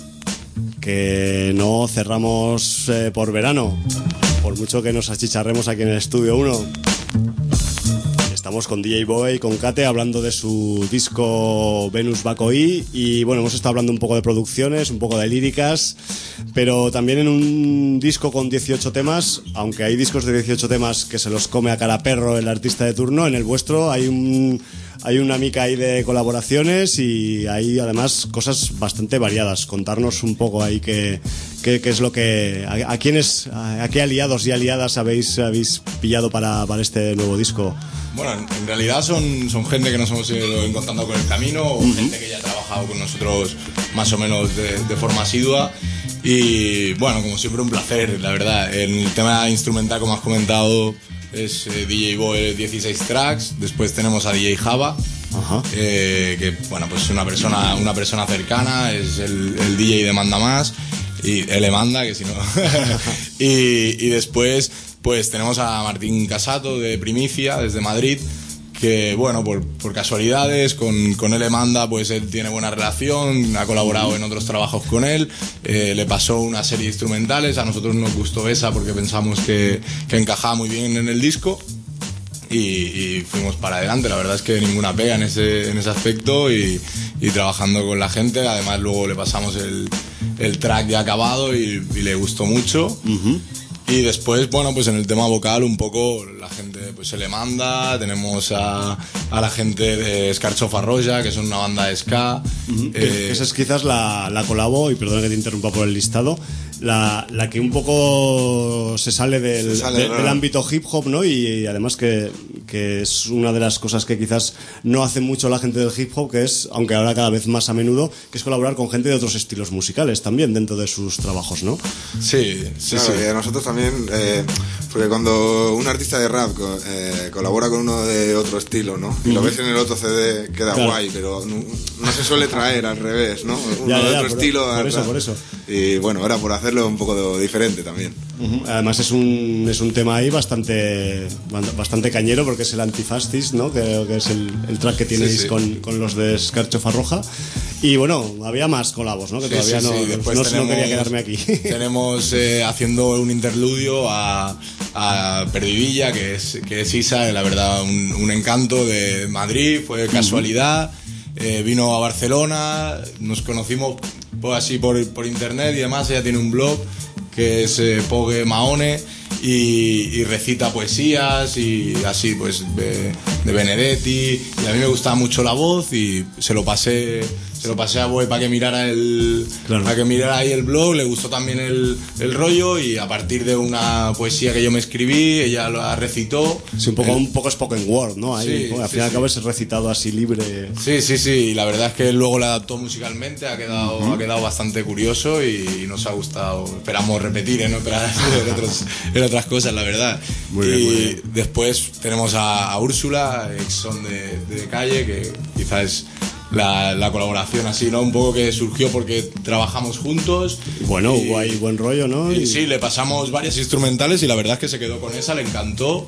S1: que no cerramos por verano, por mucho que nos achicharremos aquí en el Estudio 1. Estamos con DJ Boy, con Kate, hablando de su disco Venus Bacoí. Y bueno, hemos estado hablando un poco de producciones, un poco de líricas, pero también en un disco con 18 temas. Aunque hay discos de 18 temas que se los come a cara perro el artista de turno, en el vuestro hay una mica ahí de colaboraciones y hay además cosas bastante variadas. Contarnos un poco ahí qué es lo que... a qué aliados y aliadas habéis pillado para este nuevo disco.
S7: Bueno, en realidad son gente que nos hemos ido encontrando con el camino, o gente que ya ha trabajado con nosotros más o menos de forma asidua. Y bueno, como siempre, un placer, la verdad. En el tema instrumental, como has comentado, es DJ Boy 16 tracks. Después tenemos a DJ Java, que bueno, pues una persona cercana, es el DJ de Manda Más, y él le manda, que si no. y después pues tenemos a Martín Casato de Primicia, desde Madrid, que bueno, por casualidades con él le manda, pues él tiene buena relación, ha colaborado en otros trabajos con él, le pasó una serie de instrumentales, a nosotros nos gustó esa porque pensamos que encajaba muy bien en el disco y fuimos para adelante. La verdad es que ninguna pega en ese aspecto y trabajando con la gente. Además luego le pasamos el track ya acabado y le gustó mucho. Y después, bueno, pues en el tema vocal un poco la gente pues se le manda. Tenemos a la gente de Escarchofa Roja, que son una banda de ska.
S1: Esa es quizás la colabo, y perdón que te interrumpa por el listado, la que un poco se sale del ámbito hip hop, ¿no? Y además que es una de las cosas que quizás no hace mucho la gente del hip hop, que es, aunque ahora cada vez más a menudo, que es colaborar con gente de otros estilos musicales también dentro de sus trabajos, ¿no?
S8: Sí. Y a nosotros también, porque cuando un artista de rap colabora con uno de otro estilo, ¿no? Y lo ves en el otro CD, queda guay, pero no se suele traer al revés, ¿no? Uno de otro estilo.
S1: Por eso.
S8: Y bueno, era por hacerlo un poco diferente también.
S1: Además es un tema ahí bastante cañero, porque es el Antifascist, ¿no? Que es el track que tenéis con los de Escarchofa Roja. Y bueno, había más colabos, ¿no? Que todavía no quería quedarme aquí.
S7: Tenemos haciendo un interludio a Perdidilla, que es Isa, la verdad, un encanto de Madrid, fue casualidad. Vino a Barcelona, nos conocimos así por internet y demás. Ella tiene un blog que es Pogue Mahone y recita poesías y así, pues de Benedetti, y a mí me gustaba mucho la voz y se lo pasé se lo pasé a Boy para que mirara para que mirara ahí el blog, le gustó también el rollo, y a partir de una poesía que yo me escribí, ella la recitó.
S1: Sí, un poco spoken word, ¿no? Ahí, al fin y al cabo es recitado así libre.
S7: Sí, y la verdad es que luego la adaptó musicalmente, ha quedado bastante curioso y nos ha gustado. Esperamos repetir, no esperar en otras cosas, la verdad.
S1: Muy bien.
S7: Después tenemos a Úrsula, ex son de Calle, que quizás es la colaboración así, ¿no? Un poco que surgió porque trabajamos juntos.
S1: Bueno, hubo ahí buen rollo, ¿no?
S7: Y sí, le pasamos varias instrumentales y la verdad es que se quedó con esa, le encantó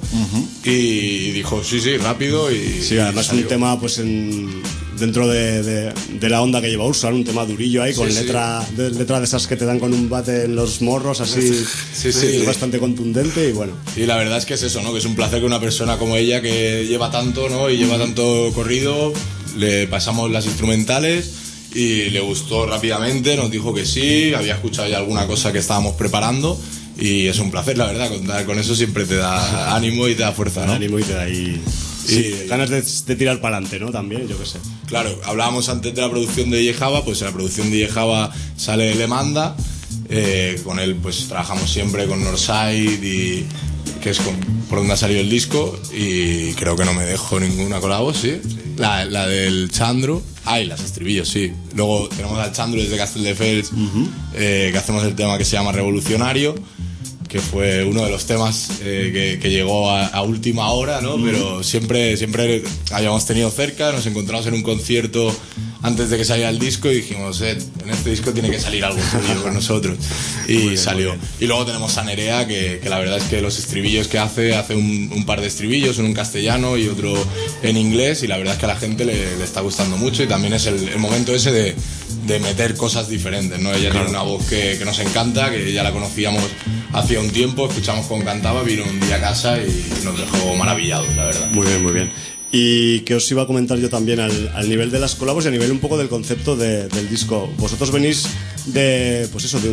S7: y dijo sí, rápido. Y
S1: sí, además
S7: salió.
S1: Un tema pues dentro de la onda que lleva Úrsula, un tema durillo ahí, con letra de esas que te dan con un bate en los morros, así. Sí. Bastante contundente y bueno.
S7: Y la verdad es que es eso, ¿no? Que es un placer que una persona como ella, que lleva tanto, ¿no? Y lleva tanto corrido, le pasamos las instrumentales y le gustó rápidamente, nos dijo que sí, había escuchado ya alguna cosa que estábamos preparando y es un placer, la verdad, contar con eso siempre te da ánimo y te da fuerza, ¿no?
S1: Ánimo y te da ahí... Sí, ganas de tirar para adelante, ¿no? También, yo qué sé.
S7: Claro, hablábamos antes de la producción de Yejava, pues en la producción de Yejava sale Le Manda, con él pues trabajamos siempre con Northside, que es por donde ha salido el disco, y creo que no me dejo ninguna colabo, ¿sí? La del Chandro, y las estribillos, sí. Luego tenemos al Chandro desde Castelldefels, que hacemos el tema que se llama Revolucionario, que fue uno de los temas que llegó a última hora, ¿no? Pero siempre habíamos tenido cerca, nos encontramos en un concierto antes de que saliera el disco y dijimos, en este disco tiene que salir algo tuyo con nosotros. Y salió. Y luego tenemos a Nerea, que la verdad es que los estribillos que hace un par de estribillos, uno en castellano y otro en inglés, y la verdad es que a la gente le está gustando mucho, y también es el momento ese de meter cosas diferentes, ¿no? Ella tiene una voz que nos encanta, que ya la conocíamos hacía un tiempo, escuchamos cómo cantaba, vino un día a casa y nos dejó maravillados, la verdad.
S1: Muy bien. Y que os iba a comentar yo también al nivel de las colabos y a nivel un poco del concepto del disco. Vosotros venís de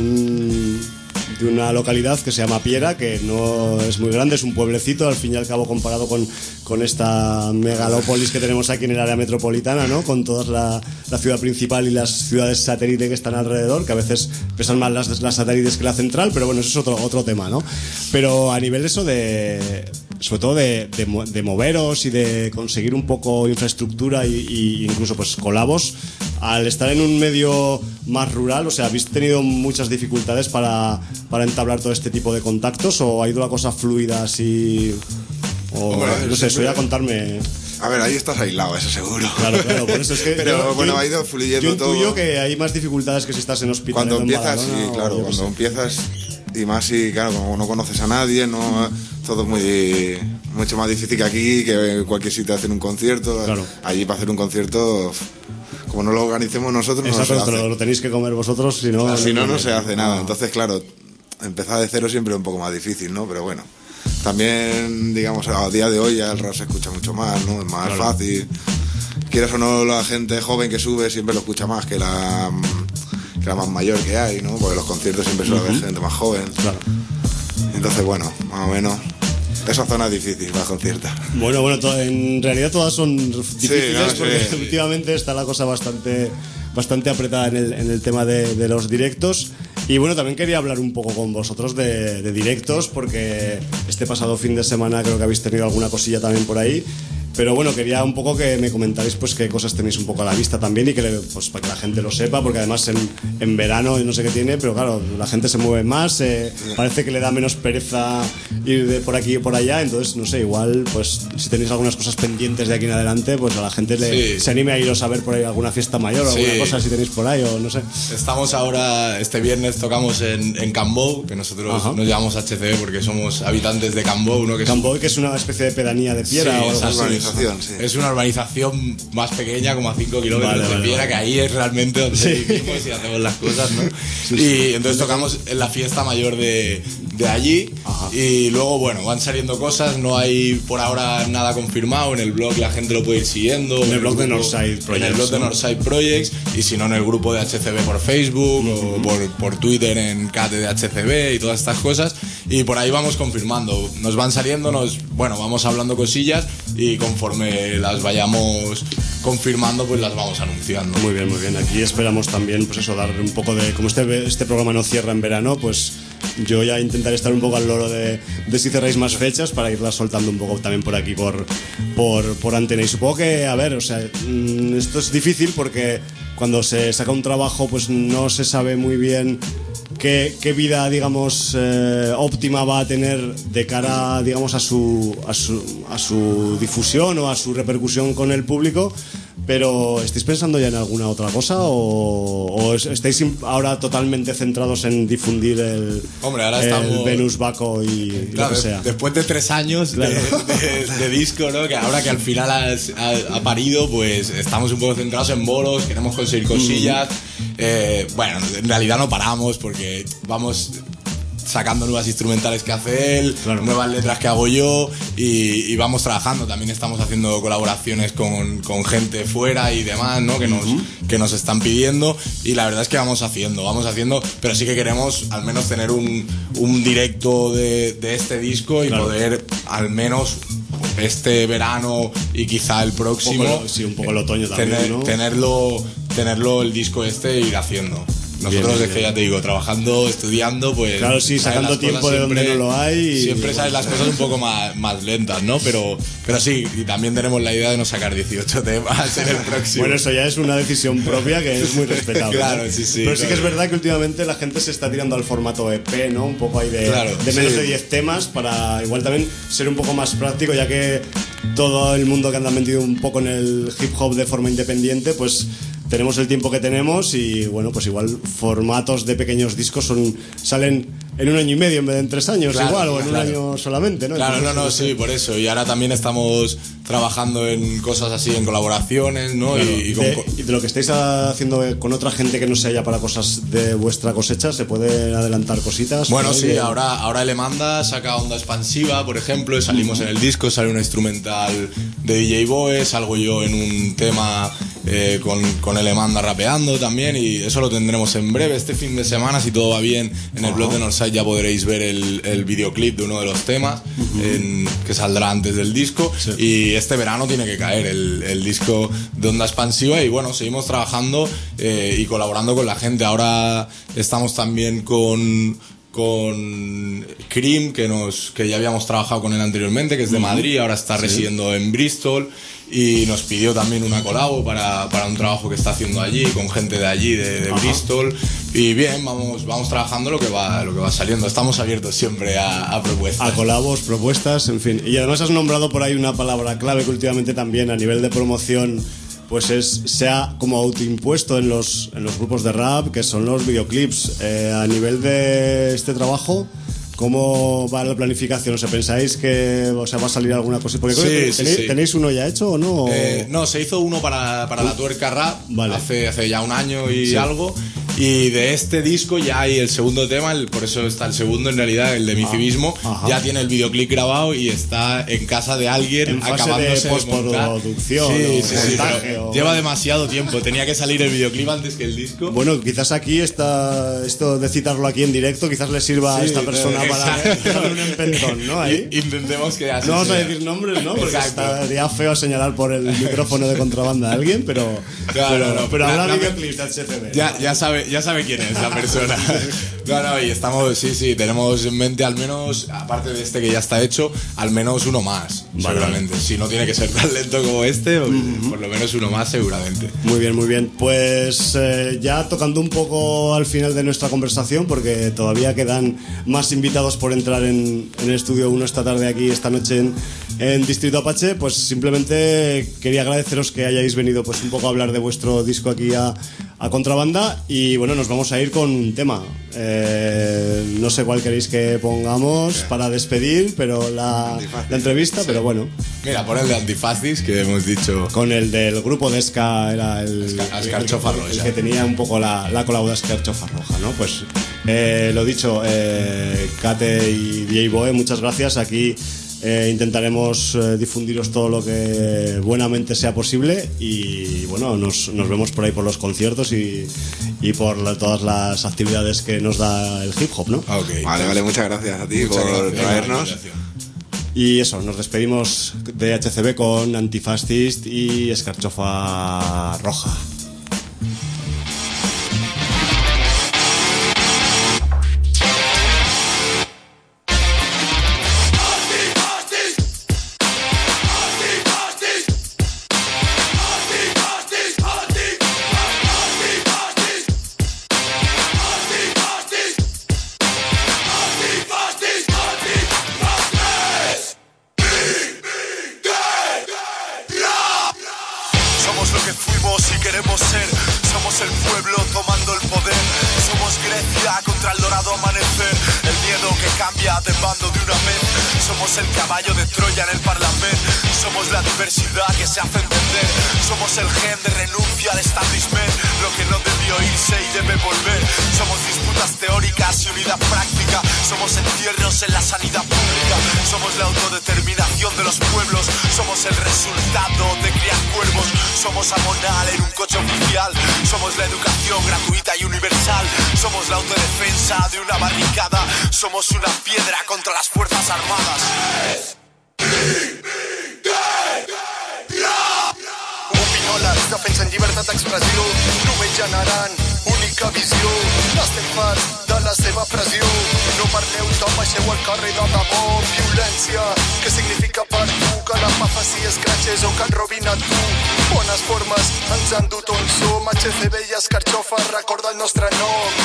S1: una localidad que se llama Piera, que no es muy grande, es un pueblecito, al fin y al cabo, comparado con esta megalópolis que tenemos aquí en el área metropolitana, ¿no? Con toda la ciudad principal y las ciudades satélite que están alrededor, que a veces pesan más las satélites que la central, pero bueno, eso es otro tema, ¿no? Pero a nivel eso sobre todo de moveros y de conseguir un poco infraestructura y incluso pues colabos, al estar en un medio más rural, o sea, ¿habéis tenido muchas dificultades para entablar todo este tipo de contactos, o ha ido la cosa fluida así? O
S8: hombre,
S1: no sé, eso ya contarme.
S8: A ver, ahí estás aislado, eso seguro.
S1: Claro, por eso es que
S8: pero bueno, ha ido fluyendo todo.
S1: Yo intuyo que hay más dificultades que si estás en hospital.
S8: Cuando empiezas,
S1: Badalona,
S8: sí, claro, cuando empiezas, y más si, claro, como no conoces a nadie, no, todo es mucho más difícil que aquí, que en cualquier sitio hacer un concierto.
S1: Claro.
S8: Allí para hacer un concierto, como no lo organicemos nosotros,
S1: exacto,
S8: no se hace.
S1: Lo tenéis que comer vosotros, si no
S8: no se hace nada. Entonces, claro, empezar de cero siempre es un poco más difícil, ¿no? Pero bueno, también, digamos, a día de hoy ya el rap se escucha mucho más, ¿no? Es más fácil. Quieras o no, la gente joven que sube siempre lo escucha más que la más mayor que hay, ¿no? Porque los conciertos siempre suele haber gente más joven.
S1: Claro.
S8: Entonces, bueno, más o menos, esa zona es difícil para conciertar.
S1: Bueno, en realidad todas son difíciles, porque últimamente está la cosa bastante apretada en el tema de los directos. Y bueno, también quería hablar un poco con vosotros de directos, porque este pasado fin de semana creo que habéis tenido alguna cosilla también por ahí. Pero bueno, quería un poco que me comentarais pues qué cosas tenéis un poco a la vista también, y que pues para que la gente lo sepa, porque además en verano no sé qué tiene, pero claro, la gente se mueve más, parece que le da menos pereza ir de por aquí y por allá, entonces no sé, igual pues si tenéis algunas cosas pendientes de aquí en adelante, pues a la gente se anime a iros a ver por ahí alguna fiesta mayor o alguna cosa si tenéis por ahí, o no sé.
S7: Estamos ahora, este viernes tocamos en Cambou, que nosotros nos llamamos HCB porque somos habitantes de Cambou, ¿no?
S1: Cambou, que es una especie de pedanía de Piera, o algo así.
S8: Sí.
S7: Es una urbanización más pequeña, como a 5 kilómetros de Piera, que ahí es realmente donde vivimos y hacemos las cosas, ¿no? Y entonces tocamos en la fiesta mayor de allí. Y luego, bueno, van saliendo cosas, no hay por ahora nada confirmado. En el blog la gente lo puede ir siguiendo.
S1: En el blog de Northside Projects.
S7: En el blog de Northside Projects, y si no, en el grupo de HCB por Facebook o por Twitter en Cate de HCB y todas estas cosas. Y por ahí vamos confirmando. Nos van saliendo, vamos hablando cosillas, y conforme las vayamos confirmando, pues las vamos anunciando.
S1: Muy bien, muy bien. Aquí esperamos también, pues eso, dar un poco de... Como este programa no cierra en verano, pues yo ya intentaré estar un poco al loro de si cerráis más fechas para irlas soltando un poco también por aquí, por antena. Y supongo que, a ver, o sea, esto es difícil porque cuando se saca un trabajo, pues no se sabe muy bien qué vida, digamos, óptima va a tener de cara, digamos, a su difusión o a su repercusión con el público. Pero ¿estáis pensando ya en alguna otra cosa o estáis ahora totalmente centrados en difundir el Venus Baco y
S7: claro,
S1: lo que sea?
S7: Después de 3 años de disco, ¿no? Que ahora que al final ha parido, pues estamos un poco centrados en bolos, queremos conseguir cosillas. Bueno, en realidad no paramos porque vamos sacando nuevas instrumentales que hace él, nuevas letras que hago yo y vamos trabajando. También estamos haciendo colaboraciones con gente fuera y demás, ¿no? Que nos están pidiendo y la verdad es que vamos haciendo, pero sí que queremos al menos tener un directo de este disco y poder al menos este verano y quizá el próximo
S1: un poco el otoño también,
S7: tenerlo el disco e ir haciendo. Nosotros es que ya te digo, trabajando, estudiando, pues...
S1: Claro, sí, sacando tiempo de donde no lo hay.
S7: Siempre sabes las cosas un poco más lentas, ¿no? Pero sí, y también tenemos la idea de no sacar 18 temas en el próximo.
S1: Bueno, eso ya es una decisión propia que es muy respetable.
S7: Claro,
S1: ¿no?
S7: sí.
S1: Pero sí que es verdad que últimamente la gente se está tirando al formato EP, ¿no? Un poco ahí de menos de 10 temas para igual también ser un poco más práctico, ya que todo el mundo que anda metido un poco en el hip hop de forma independiente, pues... tenemos el tiempo que tenemos y bueno, pues igual formatos de pequeños discos salen en 1 año y medio en vez de en 3 años, igual, o en 1 año solamente, ¿no?
S7: Claro, sí, por eso. Y ahora también estamos trabajando en cosas así, en colaboraciones, ¿no?
S1: Claro. Y de lo que estáis haciendo con otra gente que no sea ya para cosas de vuestra cosecha, ¿se pueden adelantar cositas?
S7: Bueno, sí, ahora Elemanda saca Onda Expansiva, por ejemplo, salimos en el disco, sale una instrumental de DJ Boe, salgo yo en un tema con Elemanda rapeando también, y eso lo tendremos en breve, este fin de semana, si todo va bien, en el blog de Northside ya podréis ver el videoclip de uno de los temas que saldrá antes del disco, y este verano tiene que caer el disco de Onda Expansiva. Y bueno, seguimos trabajando y colaborando con la gente. Ahora estamos también con Cream, que ya habíamos trabajado con él anteriormente, que es de Madrid, ahora está residiendo en Bristol, y nos pidió también una colabo para un trabajo que está haciendo allí con gente de allí, de Bristol. Y bien, vamos trabajando lo que va saliendo. Estamos abiertos siempre a propuestas.
S1: A colabos, propuestas, en fin. Y además has nombrado por ahí una palabra clave que últimamente también a nivel de promoción pues se ha como autoimpuesto en los grupos de rap, que son los videoclips. A nivel de este trabajo, ¿cómo va la planificación? O sea, ¿pensáis que va a salir alguna cosa? Porque ¿tenéis uno ya hecho o no?
S7: No, se hizo uno para la Tuerca Rap hace ya 1 año y algo. Y de este disco ya hay el segundo tema, por eso está el segundo en realidad, el de Mi Civismo. Ya tiene el videoclip grabado y está en casa de alguien
S1: en fase acabándose de postproducción.
S7: Sí, lleva demasiado tiempo, tenía que salir el videoclip antes que el disco.
S1: Bueno, quizás aquí esto de citarlo aquí en directo quizás le sirva a esta persona para darle un empentón, ¿no? Ahí.
S7: Intentemos que así
S1: no vamos a decir nombres, ¿no? Porque estaría feo señalar por el micrófono de Contrabanda a alguien, pero habla videoclips de HCB.
S7: Ya sabe quién es la persona. No, y estamos, tenemos en mente al menos, aparte de este que ya está hecho, al menos uno más, seguramente. Si no tiene que ser tan lento como este, por lo menos uno más seguramente.
S1: Muy bien. Pues ya tocando un poco al final de nuestra conversación, porque todavía quedan más invitados por entrar en el Estudio 1 esta tarde aquí, esta noche en Distrito Apache, pues simplemente quería agradeceros que hayáis venido pues un poco a hablar de vuestro disco aquí a Contrabanda. Y bueno, nos vamos a ir con un tema. No sé cuál queréis que pongamos para despedir, pero la entrevista, pero bueno.
S7: Mira, pon el de Antifacis, que hemos dicho.
S1: Con el del grupo de Ska, era el
S7: Escarchofa Roja.
S1: El que tenía un poco la colaboración de Escarchofa Roja, ¿no? Pues lo dicho, Kate y DJ Boe, muchas gracias. Aquí intentaremos difundiros todo lo que buenamente sea posible, y bueno, nos vemos por ahí por los conciertos y por todas las actividades que nos da el hip hop, ¿no?
S8: Okay. Vale, muchas gracias a ti por traernos.
S1: Y eso, nos despedimos de HCB con Antifascist y Escarchofa Roja.
S9: Somos una piedra contra las Fuerzas Armadas. Opinioles, defensa en llibertat d'expressió, només generant única visió. Estem farts de la seva pressió. No parleu de baixeu al carrer de debò. Violència, què significa per tu? Que la paf faci escratxes o que et robin a tu. Bones formes ens han dut on som. HCB i Escarchofa recorda el nostre nom.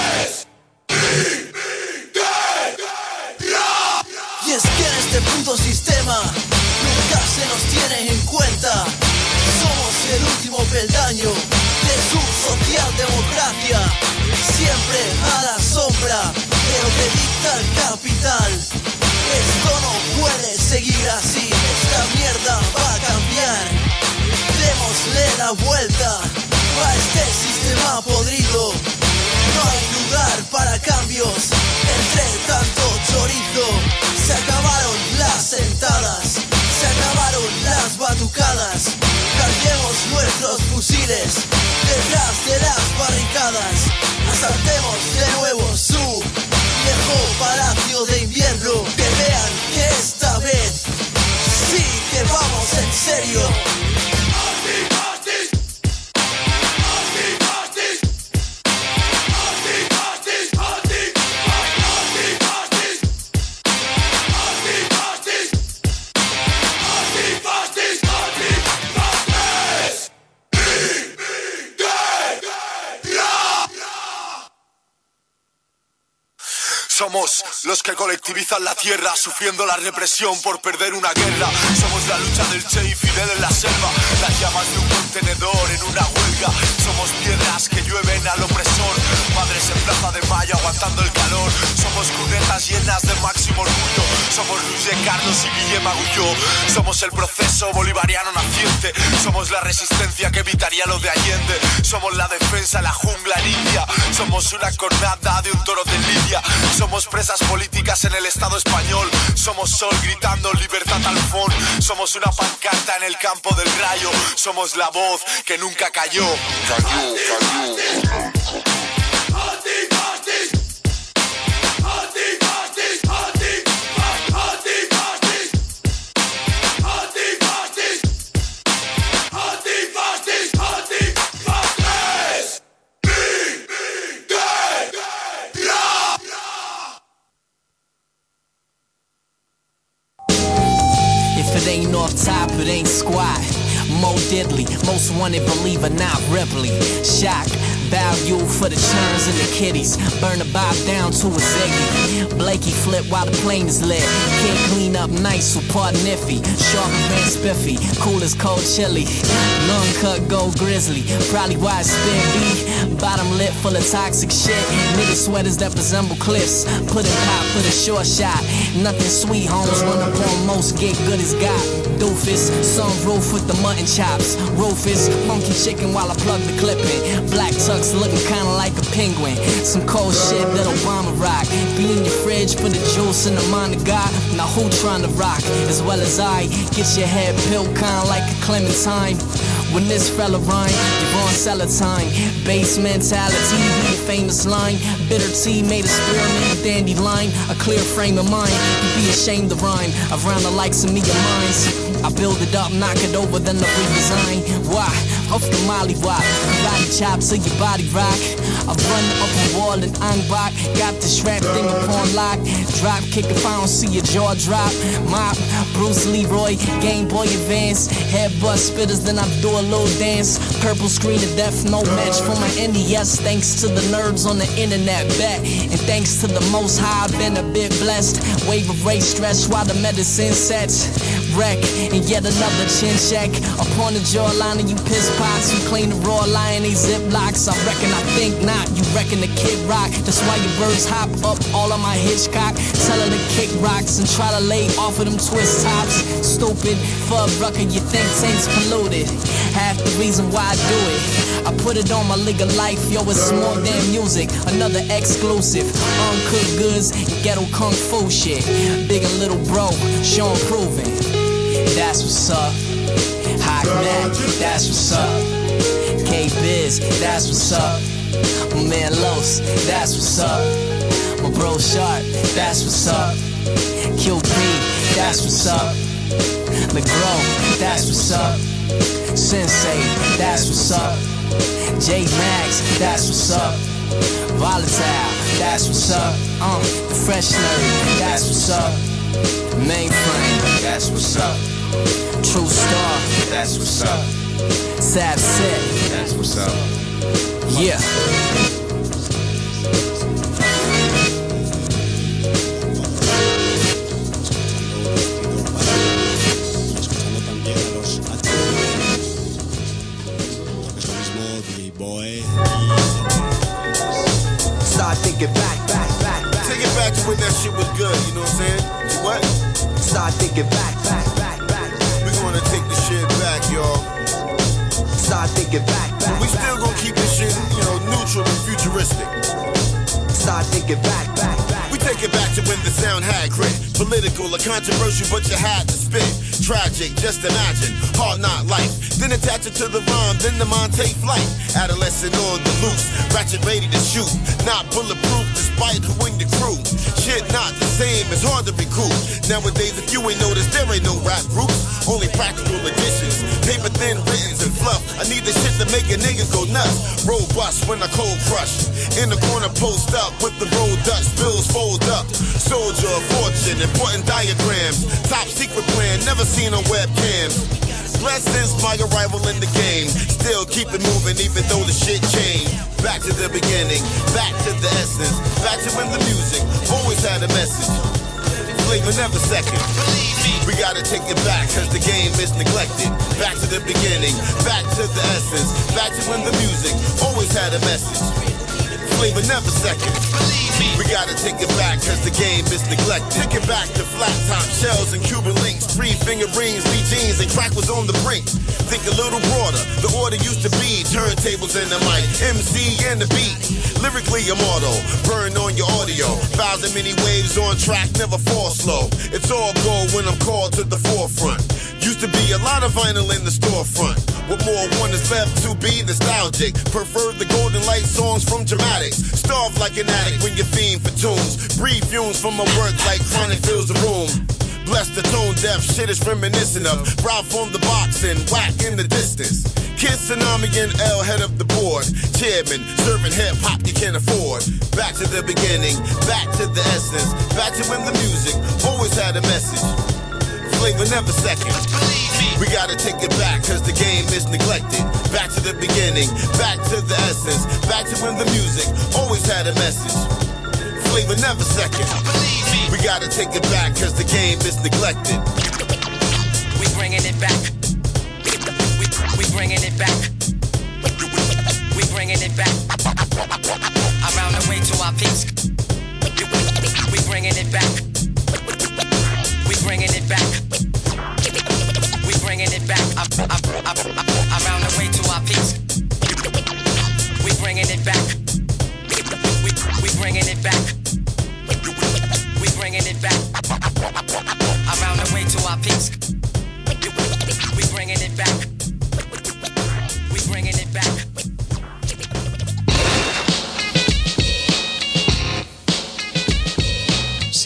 S3: Y es que en este puto sistema nunca se nos tiene en cuenta. Somos el último peldaño de su socialdemocracia, siempre a la sombra de lo que dicta el capital. Esto no puede seguir así, esta mierda va a cambiar. Démosle la vuelta a este sistema podrido. No hay lugar para cambios entre tanto chorizo. Se acabaron las sentadas, se acabaron las batucadas. Carguemos nuestros fusiles detrás de las barricadas. Asaltemos de nuevo su viejo palacio de invierno. Que vean que esta vez sí que vamos en serio.
S9: Somos los que colectivizan la tierra, sufriendo la represión por perder una guerra. Somos la lucha del Che y Fidel en la selva, las llamas de un contenedor en una huelga. Somos piedras que llueven al opresor, madres en Plaza de Mayo aguantando el calor. Somos cunetas llenas de máximo orgullo. Somos Luis de Carlos y Guillem Agulló. Somos el proceso bolivariano naciente. Somos la resistencia que evitaría lo de Allende. Somos la defensa de la jungla en India. Somos una cornada de un toro de Lidia. Somos presas políticas en el Estado español. Somos sol gritando libertad al fon. Somos una pancarta en el campo del rayo. Somos la voz que nunca cayó.
S3: It ain't off top, it ain't squat. Mo Diddley, most wanted believer, not Ripley. Shock, value for the churns and the kitties. Burn the bob down to a ziggy. Blakey flip while the plane is lit. Can't clean up nice, so pardon iffy. Sharp and spiffy, cool as cold chili. Long cut gold grizzly, probably why it's spin B. Bottom lip full of toxic shit. Nigga sweaters that resemble cliffs. Put in pop for the short shot. Nothing sweet, homes run up on most, get good as got. Doofus, sunroof with the mutton chops. Rufus, funky chicken while I plug the clip in. Black tux looking kinda like a penguin. Some cold shit that Obama rock. Be in your fridge for the juice and the mind of God. Now who trying to rock as well as I? Get your head peeled kinda like a clementine.
S10: when this fella rhyme, you're on Celatine. Base mentality, the famous line. Bitter tea made a spearmint, dandelion. A clear frame of mind, you'd be ashamed to rhyme around the likes of me and mines. I build it up, knock it over, then I redesign. Why? Off the molly wop, karate chop till your body rock. I run up a wall and unblock. Got this rap thing upon lock. Drop kick if I don't see your jaw drop. Mop, Bruce Leroy, Game Boy Advance. Headbutt spitters, then I do a little dance. Purple screen of death, no match for my NES. Thanks to the nerds on the internet, bet. And thanks to the most high, I've been a bit blessed. Wave of race stress while the medicine sets. Wreck, and yet another chin check. Upon the jawline of you piss pots. You clean the raw line, these ziplocs. I reckon, I think not. You reckon the Kid Rock. That's why your birds hop up all on my Hitchcock. Tell her to kick rocks and try to lay off of them twist tops. Stupid, fub rucker, you think tank's polluted. Half the reason why I do it. I put it on my League of Life, yo, it's more than music. Another exclusive, uncooked goods, ghetto kung fu shit. Big and little bro, show improving. That's what's up. Hot Mac, that's what's up. K-Biz, that's what's up. My man Los, that's what's up. My bro Sharp, that's what's up. QP, that's what's up. LeGros, that's what's up. Sensei, that's what's up. J-Max, that's what's up. Volatile, that's what's up. The Fresh Nerd, that's what's up. Mainframe, that's what's up. True Star, that's what's up. Sad Set, that's what's up. Yeah.
S2: Start thinking back. Take it back to when that shit was good, you know what I'm saying? To what? Start thinking back. We gonna take the shit back, y'all. Start thinking back. We still gonna keep this shit, you know, neutral and futuristic. Start thinking back. We take it back to when the sound had grit. Political or controversial, but you had to spit. Tragic, just imagine, hard not life. Then attach it to the rhyme, then the Monte flight. Adolescent on the loose, ratchet ready to shoot. Not bulletproof despite who in the crew. Shit not the same, it's hard to be cool. Nowadays if you ain't noticed, there ain't no rap groups. Only practical additions, paper thin writtens and fluff. I need the shit to make a nigga go nuts. Robust when I cold crush. In the corner post up with the roll Dutch, bills fold up. Soldier of fortune, important diagrams. Top secret plan, never seen on webcams. Blessed since my arrival in the game. Still keep it moving even though the shit changed. Back to the beginning, back to the essence. Back to when the music always had a message. Flavor never second. We gotta take it back cause the game is neglected. Back to the beginning, back to the essence. Back to when the music always had a message. Flavor never second. We gotta take it back cause the game is neglected. Take it back to flat top shells and Cuban links. 3-finger rings, jeans and crack was on the brink. Think a little broader, the order used to be turntables and the mic, MC and the beat. Lyrically immortal, burn on your audio. 1,000 many waves on track, never fall slow. It's all gold when I'm called to the forefront. Used to be a lot of vinyl in the storefront. What more one is left to be nostalgic? Prefer the golden light songs from Dramatics. Starve like an addict when you're fiend for tunes. Breathe fumes from my work like chronic fills the room. Bless the tone deaf, shit is reminiscent of Ralph on the box and whack in the distance. Kid Tsunami and L head up the board. Chairman, serving hip hop you can't afford. Back to the beginning, back to the essence. Back to when the music always had a message. Flavor never second. We gotta take it back cause the game is neglected. Back to the beginning, back to the essence. Back to when the music always had a message. Flavor never second. We gotta take it back cause the game is neglected.
S10: We bringing it back. We bringing it back. We bringing it back. Around the way to our peaks. We bringing it back. We bringing it back. We bringing it back. Around the way to our peaks. We bringing it back. We bringing it back. We bringing it back. Around the way to our peaks. We bringing it back.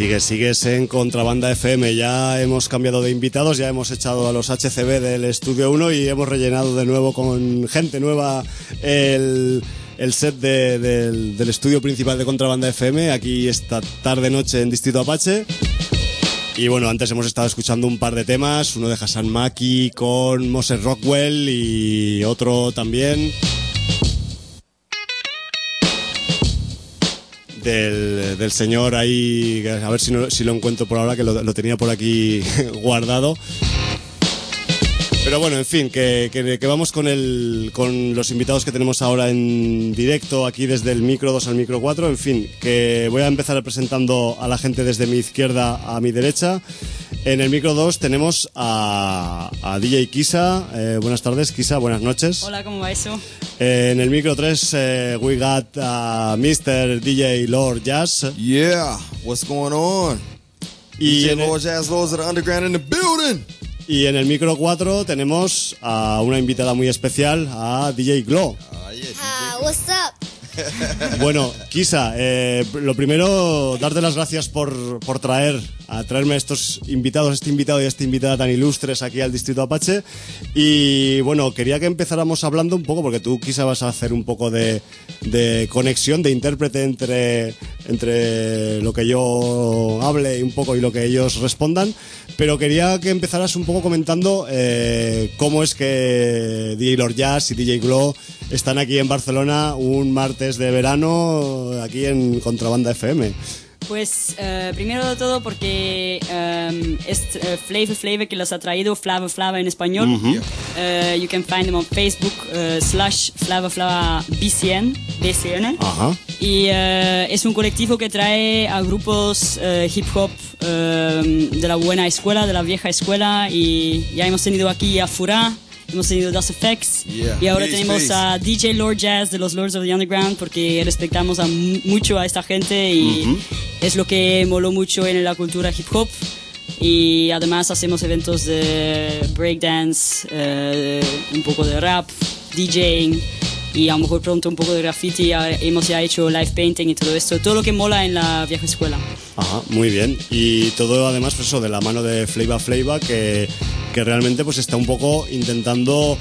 S1: Sigues en Contrabanda FM. Ya hemos cambiado de invitados, ya hemos echado a los HCB del Estudio 1 y hemos rellenado de nuevo con gente nueva el set del estudio principal de Contrabanda FM, aquí esta tarde-noche en Distrito Apache. Y bueno, antes hemos estado escuchando un par de temas, uno de Hassan Maki con Moses Rockwell y otro también del señor ahí, a ver si lo encuentro por ahora, que lo tenía por aquí guardado. Pero bueno, en fin, que vamos con los invitados que tenemos ahora en directo aquí desde el micro 2 al micro 4. En fin, que voy a empezar presentando a la gente desde mi izquierda a mi derecha. En el micro 2 tenemos a DJ Kisa. Buenas tardes, Kisa, buenas noches.
S11: Hola, ¿cómo va eso?
S1: En el micro 3 we got a Mr. DJ Lord Jazz.
S12: Yeah, what's going on?
S1: Y
S12: DJ Lord Jazz, Lords of the Underground in the building.
S1: Y en el micro 4 tenemos a una invitada muy especial, a DJ Glow.
S13: What's up?
S1: Bueno, Kisa, lo primero, darte las gracias por traerme estos invitados, este invitado y esta invitada tan ilustres aquí al Distrito Apache. Y bueno, quería que empezáramos hablando un poco, porque tú, Kisa, vas a hacer un poco de conexión, de intérprete entre lo que yo hable un poco y lo que ellos respondan. Pero quería que empezaras un poco comentando cómo es que DJ Lord Jazz y DJ Glow están aquí en Barcelona un martes de verano, aquí en Contrabanda FM.
S11: Pues primero de todo porque es Flavor que los ha traído, Flava en español. You can find them on Facebook /FlavaBCN.
S1: Ajá.
S11: Y es un colectivo que trae a grupos hip hop de la buena escuela, de la vieja escuela. Y ya hemos tenido aquí a Fura, hemos tenido Das Effects, y ahora tenemos a DJ Lord Jazz de los Lords of the Underground, porque respetamos mucho a esta gente y es lo que moló mucho en la cultura hip hop. Y además hacemos eventos de breakdance, un poco de rap, DJing y a lo mejor pronto un poco de graffiti. Hemos ya hecho live painting y todo esto, todo lo que mola en la vieja escuela.
S1: Ajá, muy bien. Y todo además pues eso, de la mano de Flava que realmente pues está un poco intentando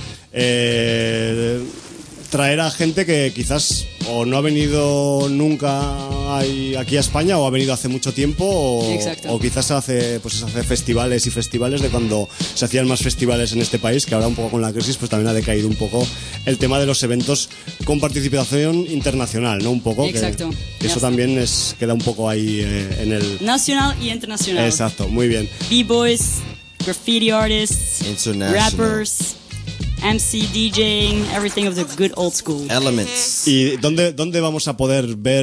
S1: traer a gente que quizás o no ha venido nunca aquí a España, o ha venido hace mucho tiempo, o quizás hace festivales y festivales de cuando se hacían más festivales en este país, que ahora un poco con la crisis pues también ha decaído un poco el tema de los eventos con participación internacional, ¿no? Un poco.
S11: Exacto.
S1: Que eso también queda un poco ahí en el...
S11: Nacional y internacional.
S1: Exacto, muy bien.
S11: B-boys, graffiti artists, rappers, MC, DJing, everything of the good old school.
S12: Elements.
S1: ¿Y dónde vamos a poder ver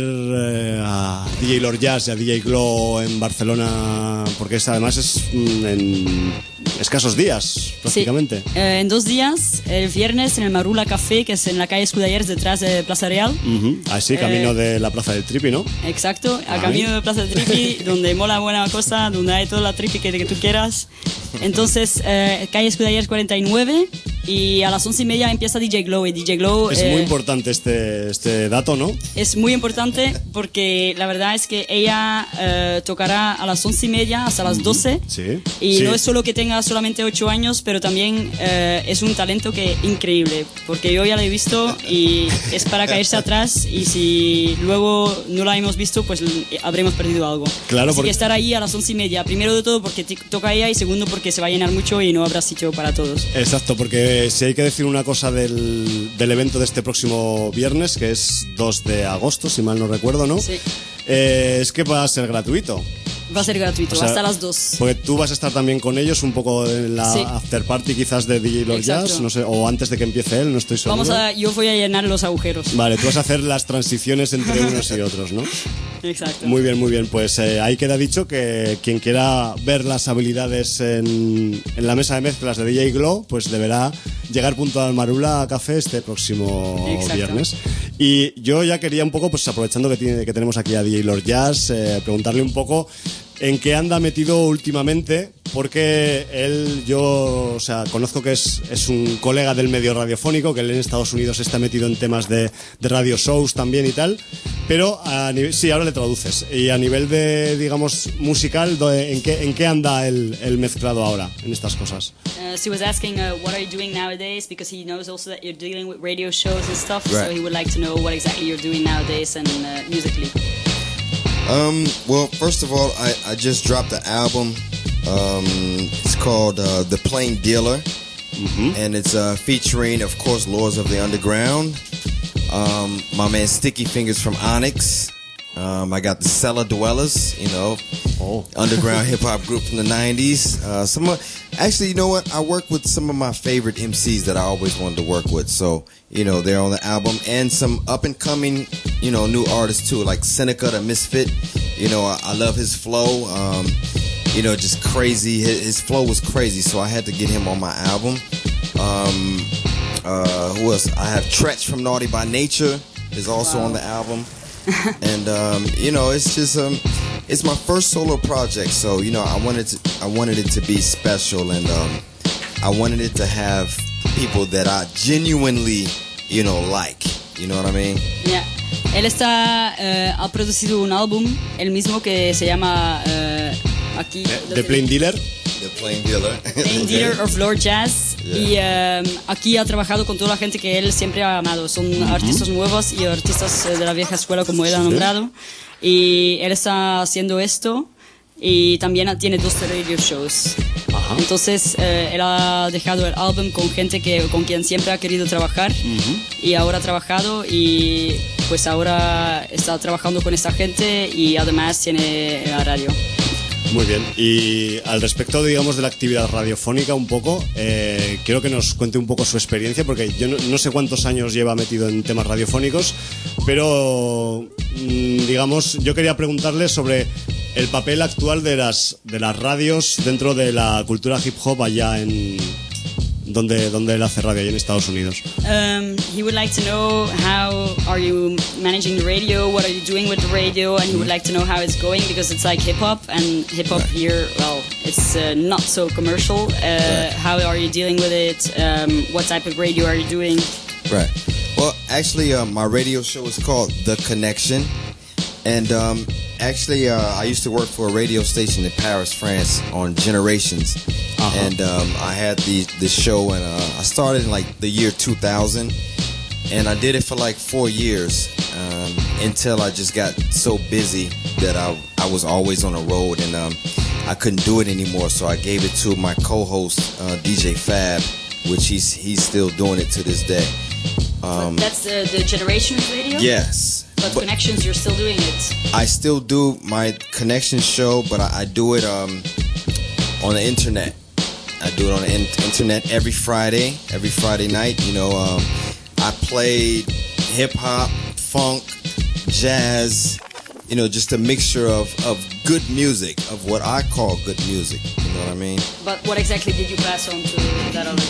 S1: a DJ Lord Jazz y a DJ Glow en Barcelona? Porque además es en escasos días, prácticamente.
S11: Sí. En 2 días, el viernes en el Marula Café, que es en la calle Escudellers, detrás de Plaza Real.
S1: Así, camino de la Plaza del Tripi, ¿no?
S11: Exacto, a camino de Plaza del Tripi, donde mola buena cosa, donde hay toda la tripi que tú quieras. Entonces, calle Escudellers 49, y a las 11:30 empieza DJ Glow. Y DJ Glow
S1: es muy importante este dato, ¿no?
S11: Es muy importante porque la verdad es que ella tocará a las 11:30 hasta las 12.
S1: Sí.
S11: Y no es solo que tenga solamente 8 años, pero también es un talento increíble, porque yo ya lo he visto y es para caerse atrás, y si luego no la hemos visto, pues habremos perdido algo.
S1: Claro,
S11: así que estar ahí a las 11:30, primero de todo porque toca ella, y segundo porque se va a llenar mucho y no habrá sitio para todos.
S1: Exacto, porque si hay que decir una cosa del evento de este próximo viernes, que es 2 de agosto, si mal no recuerdo, ¿no?
S11: Sí.
S1: Es que va a ser gratuito.
S11: Va a ser gratuito,
S1: o sea,
S11: hasta las 2.
S1: Porque tú vas a estar también con ellos un poco en la after party quizás de DJ Lord Jazz, no sé, o antes de que empiece él, no estoy seguro.
S11: Yo voy a llenar los agujeros.
S1: Vale, tú vas a hacer las transiciones entre unos y otros, ¿no?
S11: Exacto.
S1: Muy bien, muy bien. Pues ahí queda dicho que quien quiera ver las habilidades en la mesa de mezclas de DJ Glow, pues deberá llegar puntual al Marula Café este próximo viernes. Y yo ya quería un poco, pues aprovechando que tenemos aquí a DJ Lord Jazz, preguntarle un poco en qué anda metido últimamente, porque yo conozco que es un colega del medio radiofónico, que él en Estados Unidos está metido en temas de radio shows también y tal, pero sí, ahora le traduces. Y a nivel de, digamos, musical, ¿en qué anda el mezclado ahora en estas cosas?
S11: So he was asking, what are you doing nowadays? Because he knows also that you're dealing with radio shows and stuff,
S12: right.
S11: So he would like to know what exactly you're doing nowadays and musically.
S12: Well, first of all, I just dropped the album. It's called The Plain Dealer, and it's featuring, of course, Lords of the Underground. My man Sticky Fingers from Onyx. I got the Cellar Dwellers, underground hip hop group from the 90s. Actually, you know what? I work with some of my favorite MCs that I always wanted to work with. So, they're on the album, and some up and coming, new artists too, like Seneca the Misfit. I love his flow. Just crazy. His flow was crazy, so I had to get him on my album. Who else? I have Tretch from Naughty by Nature is also on the album. And it's just it's my first solo project, so I wanted it to be special, and I wanted it to have people that I genuinely like. You know what I mean?
S11: Yeah. Él ha producido un álbum, el mismo que se llama aquí
S1: The Plain Dealer.
S12: The Plain Dealer.
S11: Plain Dealer of Lord Jazz.
S12: Yeah.
S11: Y aquí ha trabajado con toda la gente que él siempre ha amado. Son artistas nuevos y artistas de la vieja escuela, como él ha nombrado. Y él está haciendo esto. Y también tiene 2 radio shows. Entonces él ha dejado el álbum con gente con quien siempre ha querido trabajar. Y ahora ha trabajado, y pues ahora está trabajando con esta gente, y además tiene la radio.
S1: Muy bien, y al respecto, digamos, de la actividad radiofónica un poco, quiero que nos cuente un poco su experiencia, porque yo no sé cuántos años lleva metido en temas radiofónicos, pero digamos, yo quería preguntarle sobre el papel actual de las radios dentro de la cultura hip hop allá en donde él hace radio, allá en Estados Unidos.
S11: He would like to know how are you managing the radio, what are you doing with the radio, and he would like to know how it's going, because it's like hip hop, and hip hop here, well, it's not so commercial. How are you dealing with it? What type of radio are you doing?
S12: Right. Well, actually, my radio show is called The Connection, and actually, I used to work for a radio station in Paris, France, on Generations. And I had the show, and I started in like the year 2000, and I did it for like 4 years until I just got so busy that I was always on the road, and I couldn't do it anymore. So I gave it to my co-host DJ Fab, which he's still doing it to this day.
S11: That's the Generations radio?
S12: Yes.
S11: But Connections, you're still doing it? I
S12: still do my Connections show, but I do it on the internet. I do it on the internet every Friday night. I play hip-hop, funk, jazz, just a mixture of good music, of what I call good music. You know what I mean?
S11: But what exactly did you pass on to that other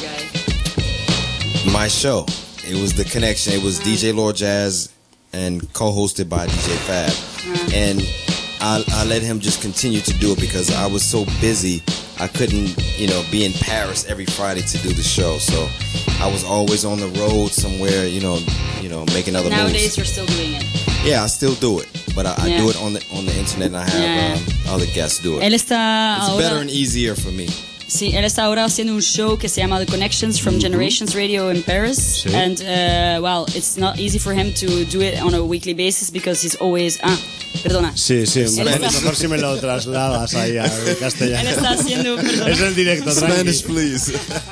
S11: guy?
S12: My show. It was The Connection. It was DJ Lord Jazz and co-hosted by DJ Fab. And I let him just continue to do it because I was so busy. I couldn't, be in Paris every Friday to do the show. So I was always on the road somewhere, making other moves.
S11: Nowadays you're still doing it.
S12: Yeah, I still do it, but I do it on the internet, and I have other guests do it.
S11: Él está
S12: It's better and easier for me.
S11: Sí, él está ahora haciendo un show que se llama The Connections from Generations Radio in Paris. Sí. And, it's not easy for him to do it on a weekly basis because he's always... Perdona.
S1: Sí, mejor si me lo trasladas ahí al castellano.
S11: Él está haciendo... Perdona.
S1: Es el directo,
S12: Spanish, please.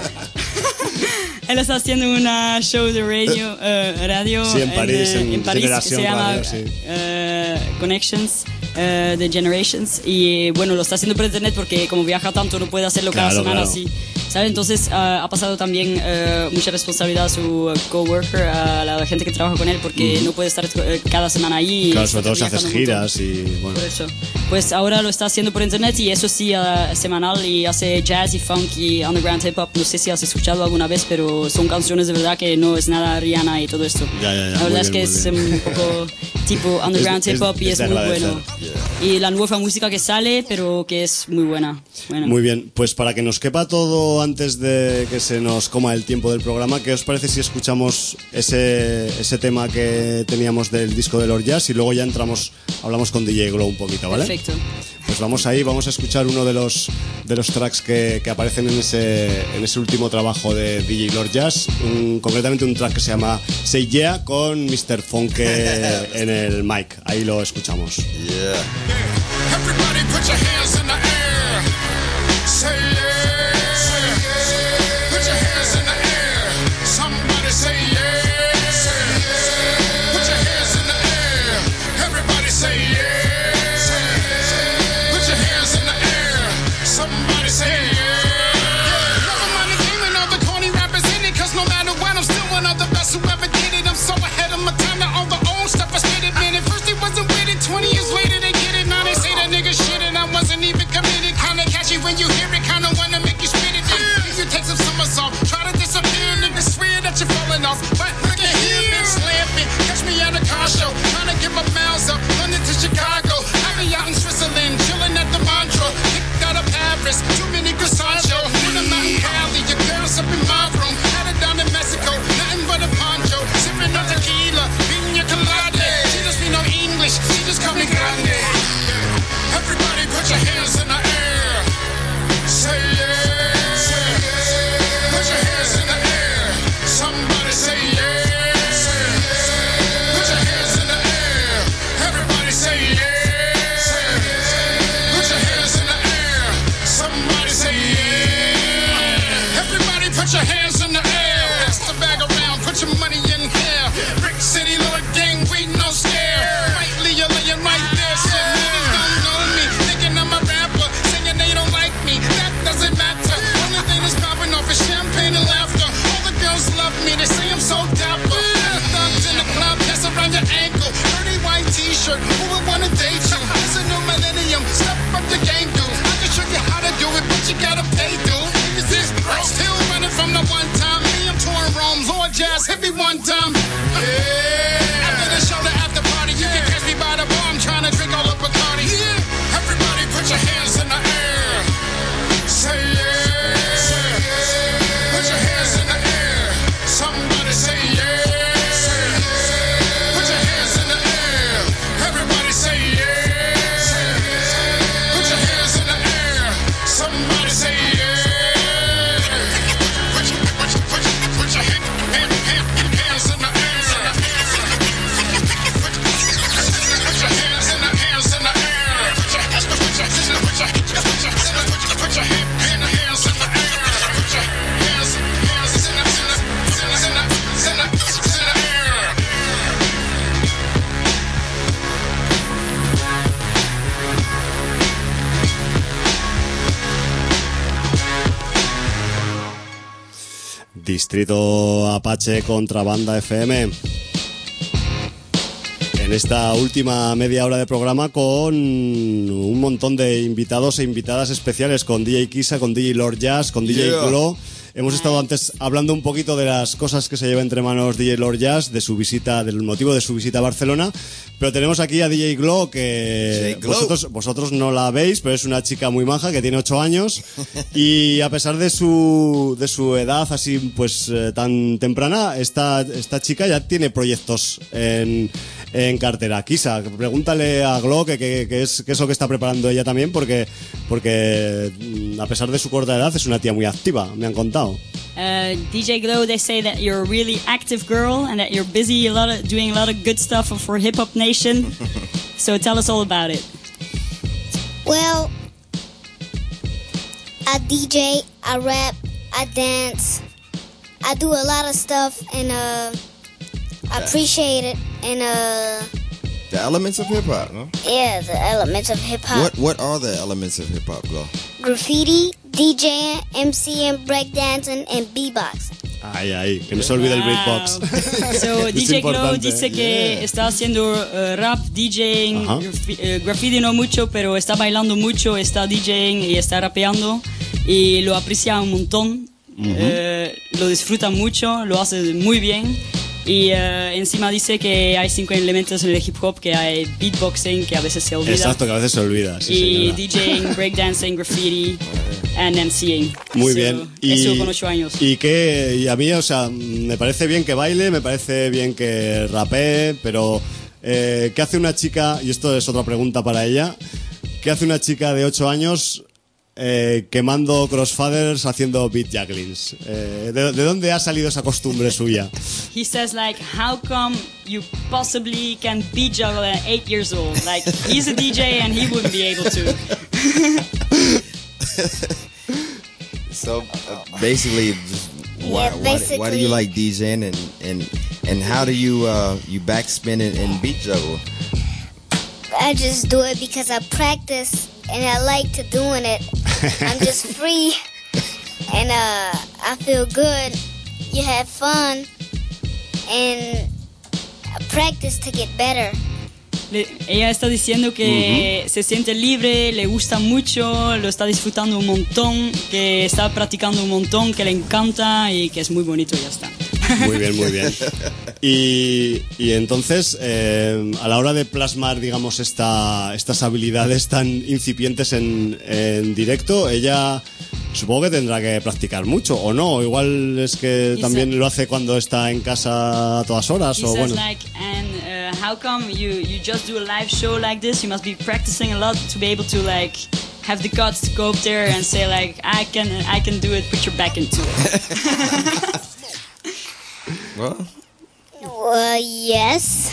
S11: Él está haciendo una show de radio
S1: sí, en París, en
S11: París, que se llama Connections, The Generations, y bueno, lo está haciendo por internet porque como viaja tanto no puede hacerlo cada semana así. ¿sabes? Entonces ha pasado también mucha responsabilidad a su coworker, a la gente que trabaja con él, porque no puede estar cada semana ahí.
S1: Claro, sobre todo si haces giras y bueno.
S11: Por eso. Pues ahora lo está haciendo por internet y eso sí, semanal, y hace jazz y funk y underground hip hop. No sé si has escuchado alguna vez, pero son canciones de verdad que no es nada Rihanna y todo esto.
S1: Ya.
S11: La verdad es que es un poco tipo underground hip hop y es muy bueno. Y la nueva música que sale, pero que es muy buena.
S1: Muy bien, pues para que nos quepa todo antes de que se nos coma el tiempo del programa, ¿qué os parece si escuchamos ese tema que teníamos del disco de Lord Jazz y luego ya hablamos con DJ Glow un poquito, ¿vale?
S11: Perfecto.
S1: Pues vamos ahí, vamos a escuchar uno de los tracks que aparecen en ese último trabajo de DJ Lord Jazz, concretamente un track que se llama Say Yeah con Mr. Funk en el mic. Ahí lo escuchamos.
S2: Yeah. Everybody put your hands in the air. Say yeah. Put your hands in the air. Somebody say yeah. Put your hands in the air. Everybody say yeah. Put your hands in the air. Somebody say yeah. Never mind the gaming of the corny rappers in it, cause no matter what, I'm still one of the best who ever did it. I'm so ahead of my time that all the old stuff I spit it, man. At first it wasn't with it, 20 years later they get it. Now they say that nigga shit and I wasn't even committed. Kinda catchy when you hear it, kinda wanna make you spit it. Then you take some somersault, try to disappear, niggas swear that you're falling off. But look at here, bitch, slamping. Catch me at a car show, trying to get my miles up, London to Chicago. I be out in Switzerland, chilling at the Montreux. Kicked out of Paris, too many croissant show. When I'm out in Cali, your girl's up in my room. Had it down in Mexico, nothing but a poncho. Sipping on tequila, pina colada. She don't speak no English, she just call me grande. Everybody put your hands in the air. Say yeah. Put your hands in the air. Somebody say yeah. Put your hands in the air. Everybody say yeah. Put your hands in the air. Somebody say yeah. Everybody put your hands in the air. Pass the bag around, put your money in here. Brick City, Lord Gang, we no scare. Rightly, you're laying right there. Shit, niggas don't know me. Thinking I'm a rapper, saying they don't like me. That doesn't matter. Only thing that's popping off is champagne and laughter. All the girls love me, they say I'm so dapper. Thugs in the club, that's around your ankle. Dirty white t-shirt, who would wanna date you? It's a new millennium, step up the game, dude. I can show you how to do it, but you gotta pay, dude. Is this bro still running from the one time? Me, I'm touring Rome, Lord Jazz, hit me one time. Yeah. After the show, the after party, you can catch me by the bar. I'm trying to drink all of Bacardi. Yeah. Everybody put your hands in the air. Say yeah. Put your hands in the air. Somebody say yeah. Put your hands in the air. Everybody say yeah. Put your hands in the air. Somebody say yeah. Put your hands in the air. Put your hands in the
S1: Distrito Apache contra Banda FM. En esta última media hora de programa con un montón de invitados e invitadas especiales, con DJ Kisa, con DJ Lord Jazz, con DJ Glow. Hemos estado antes hablando un poquito de las cosas que se lleva entre manos DJ Lord Jazz, de su visita, del motivo de su visita a Barcelona. Pero tenemos aquí a DJ Glow, que vosotros no la veis, pero es una chica muy maja que tiene 8 años y a pesar de su edad así pues tan temprana, esta chica ya tiene proyectos en cartera. Kisa, pregúntale a Glow qué es lo que está preparando ella también, porque a pesar de su corta edad es una tía muy activa, me han contado.
S11: DJ Glow, they say that you're a really active girl and that you're busy doing a lot of good stuff for Hip Hop Nation. So tell us all about it.
S13: Well, I DJ, I rap, I dance, I do a lot of stuff, and I appreciate it. And
S12: The elements of hip hop, no?
S13: Yeah, the elements of hip hop.
S12: What are the elements of hip hop, Glow?
S13: Graffiti, DJing, MCing, breakdancing, and beatboxing.
S1: Ay, que no se olvide el beatbox.
S11: So, DJ Glow
S1: importante.
S11: dice que está haciendo rap, DJing, graffiti no mucho, pero está bailando mucho, está DJing y está rapeando y lo aprecia un montón, lo disfruta mucho, lo hace muy bien. Y encima dice que hay 5 elementos en el hip hop, que hay beatboxing, que a veces se olvida.
S1: Exacto, que a veces se olvida. Sí,
S11: y
S1: señora.
S11: DJing, breakdancing, graffiti and MCing.
S1: Muy bien.
S11: Eso con 8 años.
S1: Y a mí, o sea, me parece bien que baile, me parece bien que rapee, pero ¿qué hace una chica? Y esto es otra pregunta para ella. ¿Qué hace una chica de 8 años quemando crossfaders haciendo beat jugglings? ¿De dónde ha salido esa costumbre suya?
S11: He says like, how come you possibly can beat juggle at 8 years old? Like, he's a DJ and he wouldn't be able to.
S12: So basically, why do you like DJing and how do you backspin it and beat juggle?
S13: I just do it because I practice and I like to doing it. I'm just free and I feel good. You have fun and I practice to get better.
S11: Ella está diciendo que se siente libre, le gusta mucho, lo está disfrutando un montón, que está practicando un montón, que le encanta y que es muy bonito y ya está.
S1: Muy bien, muy bien. Y entonces, a la hora de plasmar, digamos, estas habilidades tan incipientes en directo, ella supongo que tendrá que practicar mucho, ¿o no? Igual es que también lo hace cuando está en casa a todas horas, o bueno.
S11: How come you just do a live show like this? You must be practicing a lot to be able to like have the guts to go up there and say like I can do it. Put your back into it.
S13: Well, yes.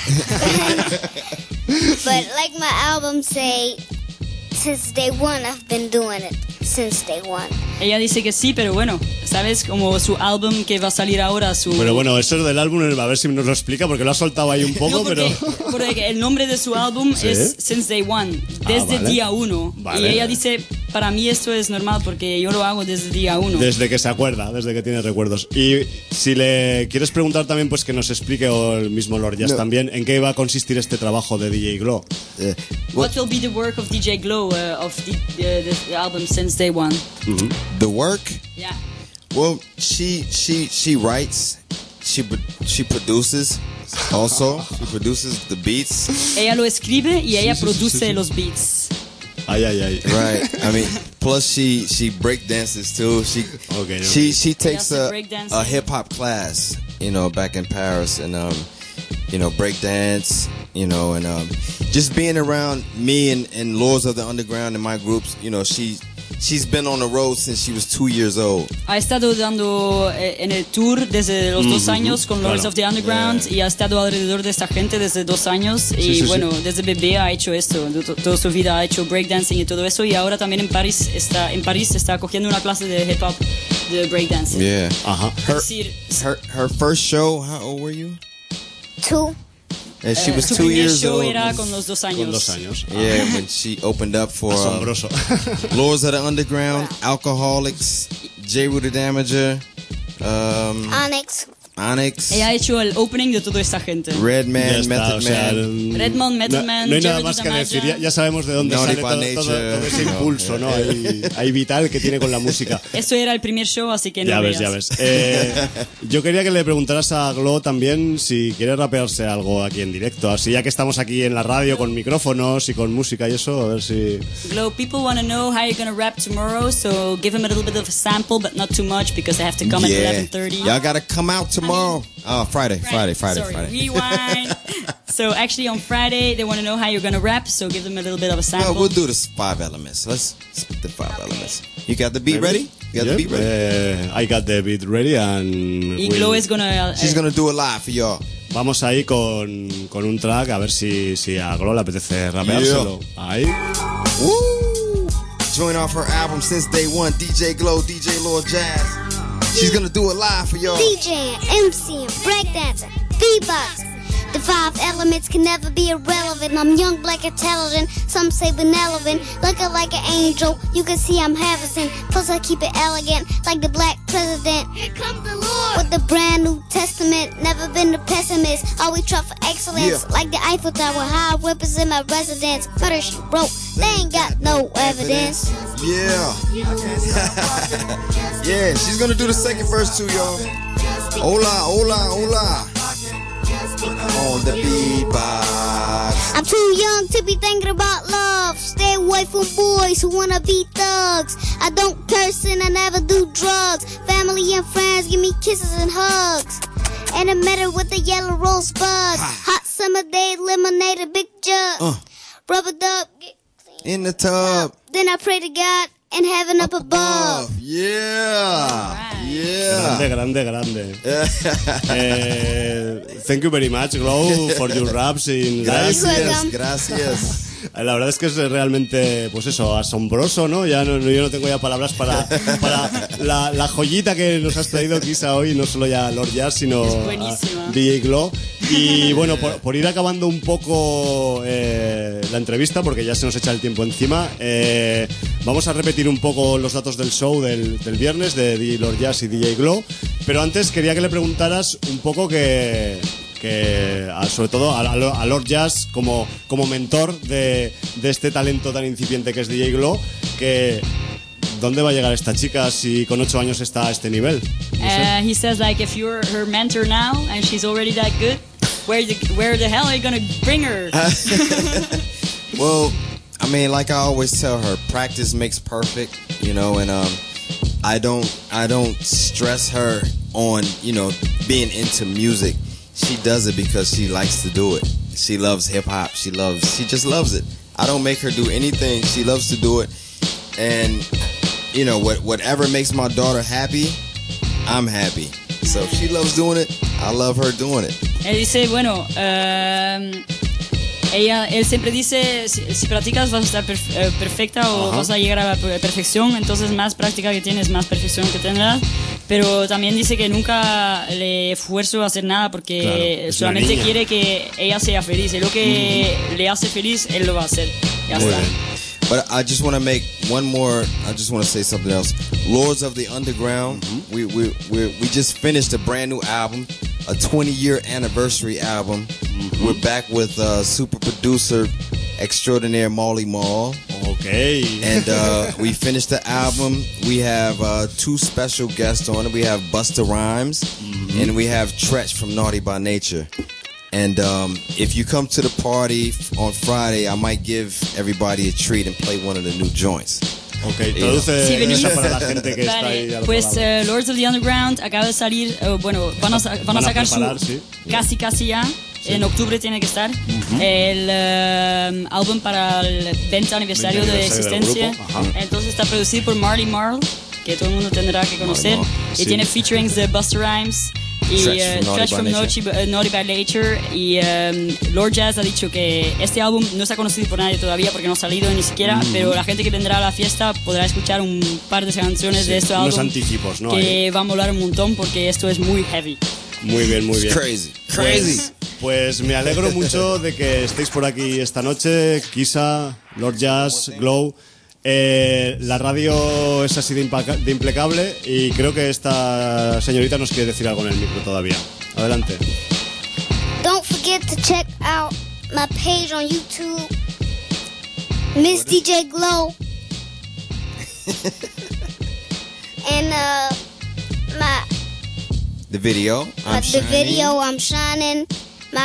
S13: But like my album say, since day one I've been doing it. Since day one.
S11: Ella dice que sí, pero bueno, ¿sabes? Como su álbum que va a salir ahora.
S1: Pero bueno, eso del álbum, a ver si nos lo explica, porque lo ha soltado ahí un poco,
S11: no, porque el nombre de su álbum es Since Day One, desde día 1. Vale. Y ella dice, para mí esto es normal, porque yo lo hago desde día 1.
S1: Desde que se acuerda, desde que tiene recuerdos. Y si le quieres preguntar también, pues que nos explique, o el mismo Lord Jazz también, en qué va a consistir este trabajo de DJ Glow.
S11: What will be the work of DJ Glow of the album Since Day One?
S12: The work?
S11: Yeah.
S12: Well, she writes, she produces also. She produces the beats.
S11: Ella lo escribe y ella produce los beats.
S1: Ay.
S12: Right. I mean, plus she break dances too. She takes a hip hop class, back in Paris, and break dance, and just being around me and Lords of the Underground and my groups, she's been on the road since she was 2 years old.
S11: Ha estado dando en el tour desde los 2 años con Lords of the Underground y ha estado alrededor de esta gente desde 2 años y desde bebé ha hecho esto, toda su vida ha hecho breakdancing y todo eso, y ahora también en París está cogiendo una clase de hip hop, de breakdancing.
S12: Yeah. Her first show, how old were you?
S13: 2.
S12: And she was 2 years old.
S11: Era con los 2 años.
S1: Con 2 años.
S12: Yeah, when she opened up for Lords of the Underground, Alcoholics, J. Roo the Damager, Onyx.
S11: Ella ha hecho el opening de toda esta gente.
S12: Redman, Method Man.
S11: Redmond, Method Man.
S1: No hay nada más que decir. Ya sabemos de dónde sale todo ese impulso, ¿no? Hay vital que tiene con la música.
S11: Esto era el primer show, así que no
S1: Ya ves. Yo quería que le preguntaras a Glow también si quiere rapearse algo aquí en directo. Así ya que estamos aquí en la radio con micrófonos y con música y eso, a ver si...
S11: Glow, people want to know how you're going to rap tomorrow, so give them a little bit of a sample, but not too much, because they have to come at 11:30.
S12: Y'all got to come out tomorrow. Friday.
S11: Rewind. So actually on Friday they want to know how you're going to rap, so give them a little bit of a sample.
S12: We'll do the 5 elements. Let's spit the 5 elements. You got the beat ready? You got the beat ready?
S1: I got the beat ready and...
S11: Y Glow is gonna...
S12: She's going to do it live for y'all.
S1: Vamos ahí con un track, a ver si a Glow le apetece rapeárselo. Ahí.
S12: Woo! Join off her album Since Day One, DJ Glow, DJ Lord Jazz. She's gonna do it live for y'all.
S13: DJing, MCing, breakdancing, beatboxing. The 5 elements can never be irrelevant. I'm young, black, intelligent. Some say benevolent. Looking like an angel. You can see I'm Harrison. Plus I keep it elegant, like the black president. Here comes the Lord with the brand new testament. Never been a pessimist. Always try for excellence. Like the Eiffel Tower, high represent my residence. Murder she wrote. They ain't got no evidence.
S12: Yeah. Yeah, she's gonna do the second verse too, y'all. Hola, hola, hola. On the beatbox.
S13: I'm too young to be thinking about love. Stay away from boys who wanna be thugs. I don't curse and I never do drugs. Family and friends give me kisses and hugs. And I met her with a yellow rosebud. Hot summer day, lemonade, a big jug. Rubber dub, get
S12: in the tub.
S13: Then I pray to God and heaven up above.
S12: Yeah. Yeah.
S1: Grande. Thank you very much, Glow, for your raps in live.
S12: Gracias.
S1: La verdad es que es realmente, pues eso, asombroso, ¿no? Yo no tengo ya palabras para la joyita que nos has traído quizá hoy, no solo ya Lord Jazz, sino a DJ Glow. Y bueno, por ir acabando un poco la entrevista, porque ya se nos echa el tiempo encima, vamos a repetir un poco los datos del show del viernes de DJ Lord Jazz y DJ Glow. Pero antes quería que le preguntaras un poco sobre todo a Lord Jazz como mentor de este talento tan incipiente que es DJ Glow, que ¿dónde va a llegar esta chica si con 8 años está a este nivel? No sé.
S11: He says like if you're her mentor now and she's already that good, where the hell are you gonna bring her?
S12: Well, I mean, like I always tell her, practice makes perfect, you know, and I don't stress her on, you know, being into music. She does it because she likes to do it. She loves hip hop. She just loves it. I don't make her do anything. She loves to do it. And, you know, whatever makes my daughter happy, I'm happy. So if she loves doing it, I love her doing it.
S11: Él dice, bueno, él siempre dice, si practicas vas a estar perfecta o vas a llegar a la perfección, entonces más práctica que tienes, más perfección que tendrás. Pero también dice que nunca le esfuerzo a hacer nada porque solamente quiere que ella sea feliz. Y lo que le hace feliz, él lo va a hacer. Ya está.
S12: But I just want to make one more. I just want to say something else. Lords of the Underground. We just finished a brand new album, a 20-year anniversary album. We're back with super producer extraordinaire Molly Mall.
S1: Okay.
S12: And we finished the album. We have 2 special guests on it. We have Busta Rhymes and we have Tretch from Naughty by Nature. And if you come to the party on Friday, I might give everybody a treat and play one of the new joints.
S1: Ok, traduce eso para la gente que está ahí.
S11: Pues Lords of the Underground acaba de salir, bueno, van a sacar
S1: preparar,
S11: su casi ya. En octubre tiene que estar el álbum para el 20 aniversario de existencia. Entonces está producido por Marley Marl, que todo el mundo tendrá que conocer. Y tiene featurings de Busta Rhymes y Tretch from Naughty by Nature. Y Lord Jazz ha dicho que este álbum no está conocido por nadie todavía porque no ha salido ni siquiera, pero la gente que vendrá a la fiesta podrá escuchar un par de canciones de este álbum
S1: anticipos, ¿no?
S11: Que va a molar un montón porque esto es muy heavy.
S1: Muy bien, muy bien.
S12: Crazy.
S1: Pues me alegro mucho de que estéis por aquí esta noche, Kisa, Lord Jazz, Glow. La radio es así de impecable y creo que esta señorita nos quiere decir algo en el micro todavía. Adelante.
S13: Don't forget to check out my page on YouTube, Miss DJ Glow. And
S12: the video I'm
S13: shining. My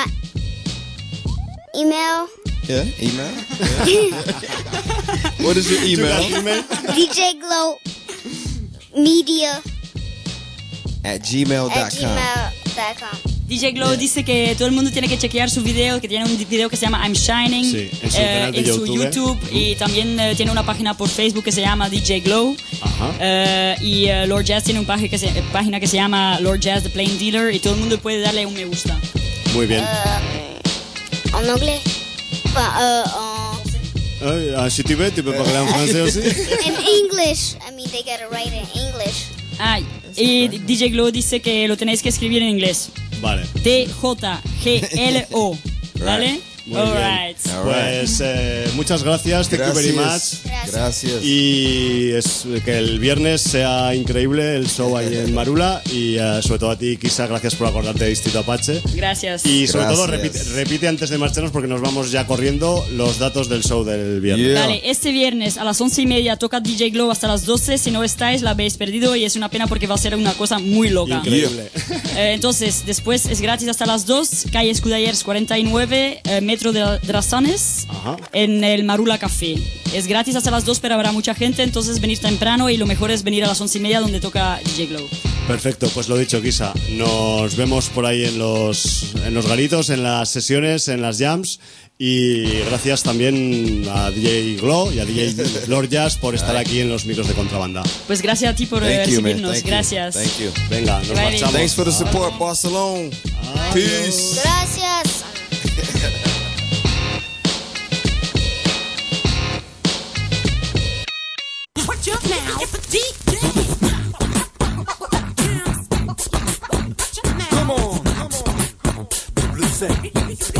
S13: email.
S12: Yeah, email. Yeah. What is your email?
S13: DJ Glow Media
S12: @gmail.com.
S11: DJ Glow dice que todo el mundo tiene que chequear su video, que tiene un video que se llama I'm Shining
S1: en
S11: su YouTube y también tiene una página por Facebook que se llama DJ Glow. Y Lord Jazz tiene una página que se llama Lord Jazz The Plain Dealer y todo el mundo puede darle un me gusta.
S1: Muy bien.
S13: En anglais.
S1: Si tu peux parler en français aussi?
S13: In English. I mean, they gotta write in English.
S11: Ah, y DJ Glow dice que lo tenéis que escribir en inglés.
S1: Vale.
S11: TJGLO. ¿Vale?
S1: Muy bien. Pues muchas gracias, thank you very much.
S12: Gracias.
S1: Y que el viernes sea increíble el show ahí en Marula. Y sobre todo a ti, Kisa, gracias por acordarte de Distrito Apache.
S11: Gracias.
S1: Y sobre todo repite antes de marcharnos, porque nos vamos ya corriendo, los datos del show del viernes.
S11: Vale, este viernes a las 11:30 toca DJ Glow hasta las 12. Si no estáis, la habéis perdido y es una pena porque va a ser una cosa muy loca.
S1: Increíble.
S11: Entonces, después es gratis hasta las 2, calle Escudallers 49, metro de Drasanes, en el Marula Café. Es gratis hasta las 2, pero habrá mucha gente, entonces venir temprano y lo mejor es venir a las 11:30 donde toca DJ Glow.
S1: Perfecto, pues lo dicho, Kisa. Nos vemos por ahí en los garitos, en las sesiones, en las jams. Y gracias también a DJ Glow y a DJ Lord Jazz por estar aquí en los micros de Contrabanda.
S11: Pues gracias a ti por recibirnos. Gracias.
S12: Thank you.
S1: Venga, nos marchamos.
S12: Thanks for the support, Barcelona. Peace.
S13: Gracias.
S2: Come on. Blue Say.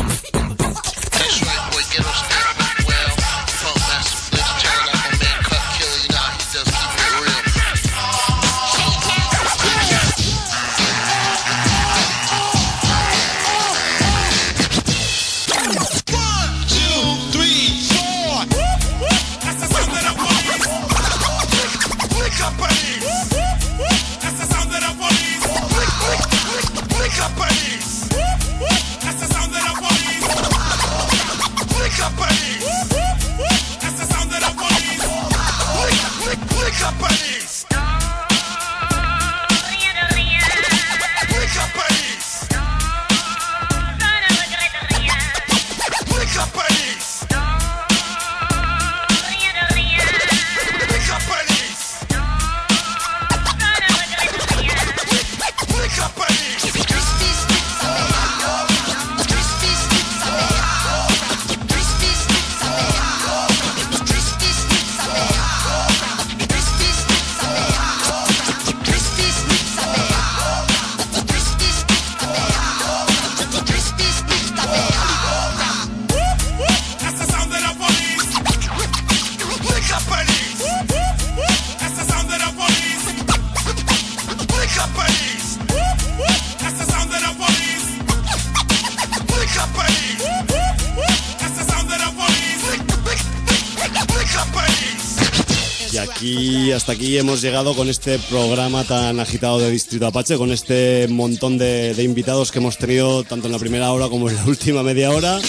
S1: Y hasta aquí hemos llegado con este programa tan agitado de Distrito Apache, con este montón de invitados que hemos tenido tanto en la primera hora como en la última media hora.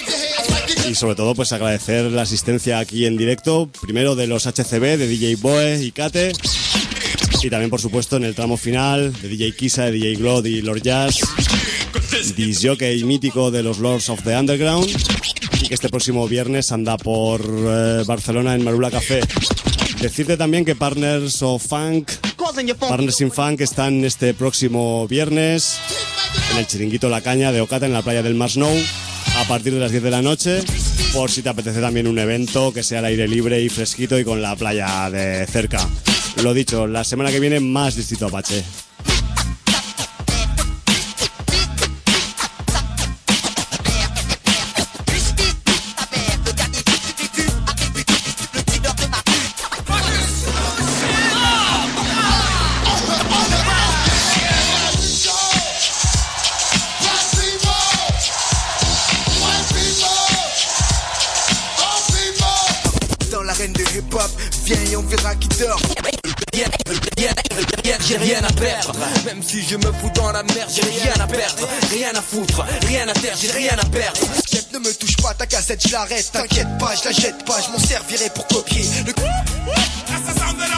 S1: Y sobre todo pues agradecer la asistencia aquí en directo, primero de los HCB, de DJ Boe y Kate, y también por supuesto en el tramo final de DJ Kisa, de DJ Glow, de Lord Jazz, disjockey mítico de los Lords of the Underground, y que este próximo viernes anda por Barcelona en Marula Café. Decirte también que Partners in Funk están este próximo viernes en el Chiringuito La Caña de Ocata, en la playa del Masnou, a partir de las 10 de la noche, por si te apetece también un evento que sea al aire libre y fresquito y con la playa de cerca. Lo dicho, la semana que viene más Distrito Apache.
S3: J'ai rien à perdre, même si je me fous dans la merde, j'ai rien à perdre, rien à foutre, rien à terre, j'ai rien à perdre.
S14: Chef, ne me touche pas, ta cassette, je l'arrête, t'inquiète pas, je la jette pas, je m'en servirai pour copier le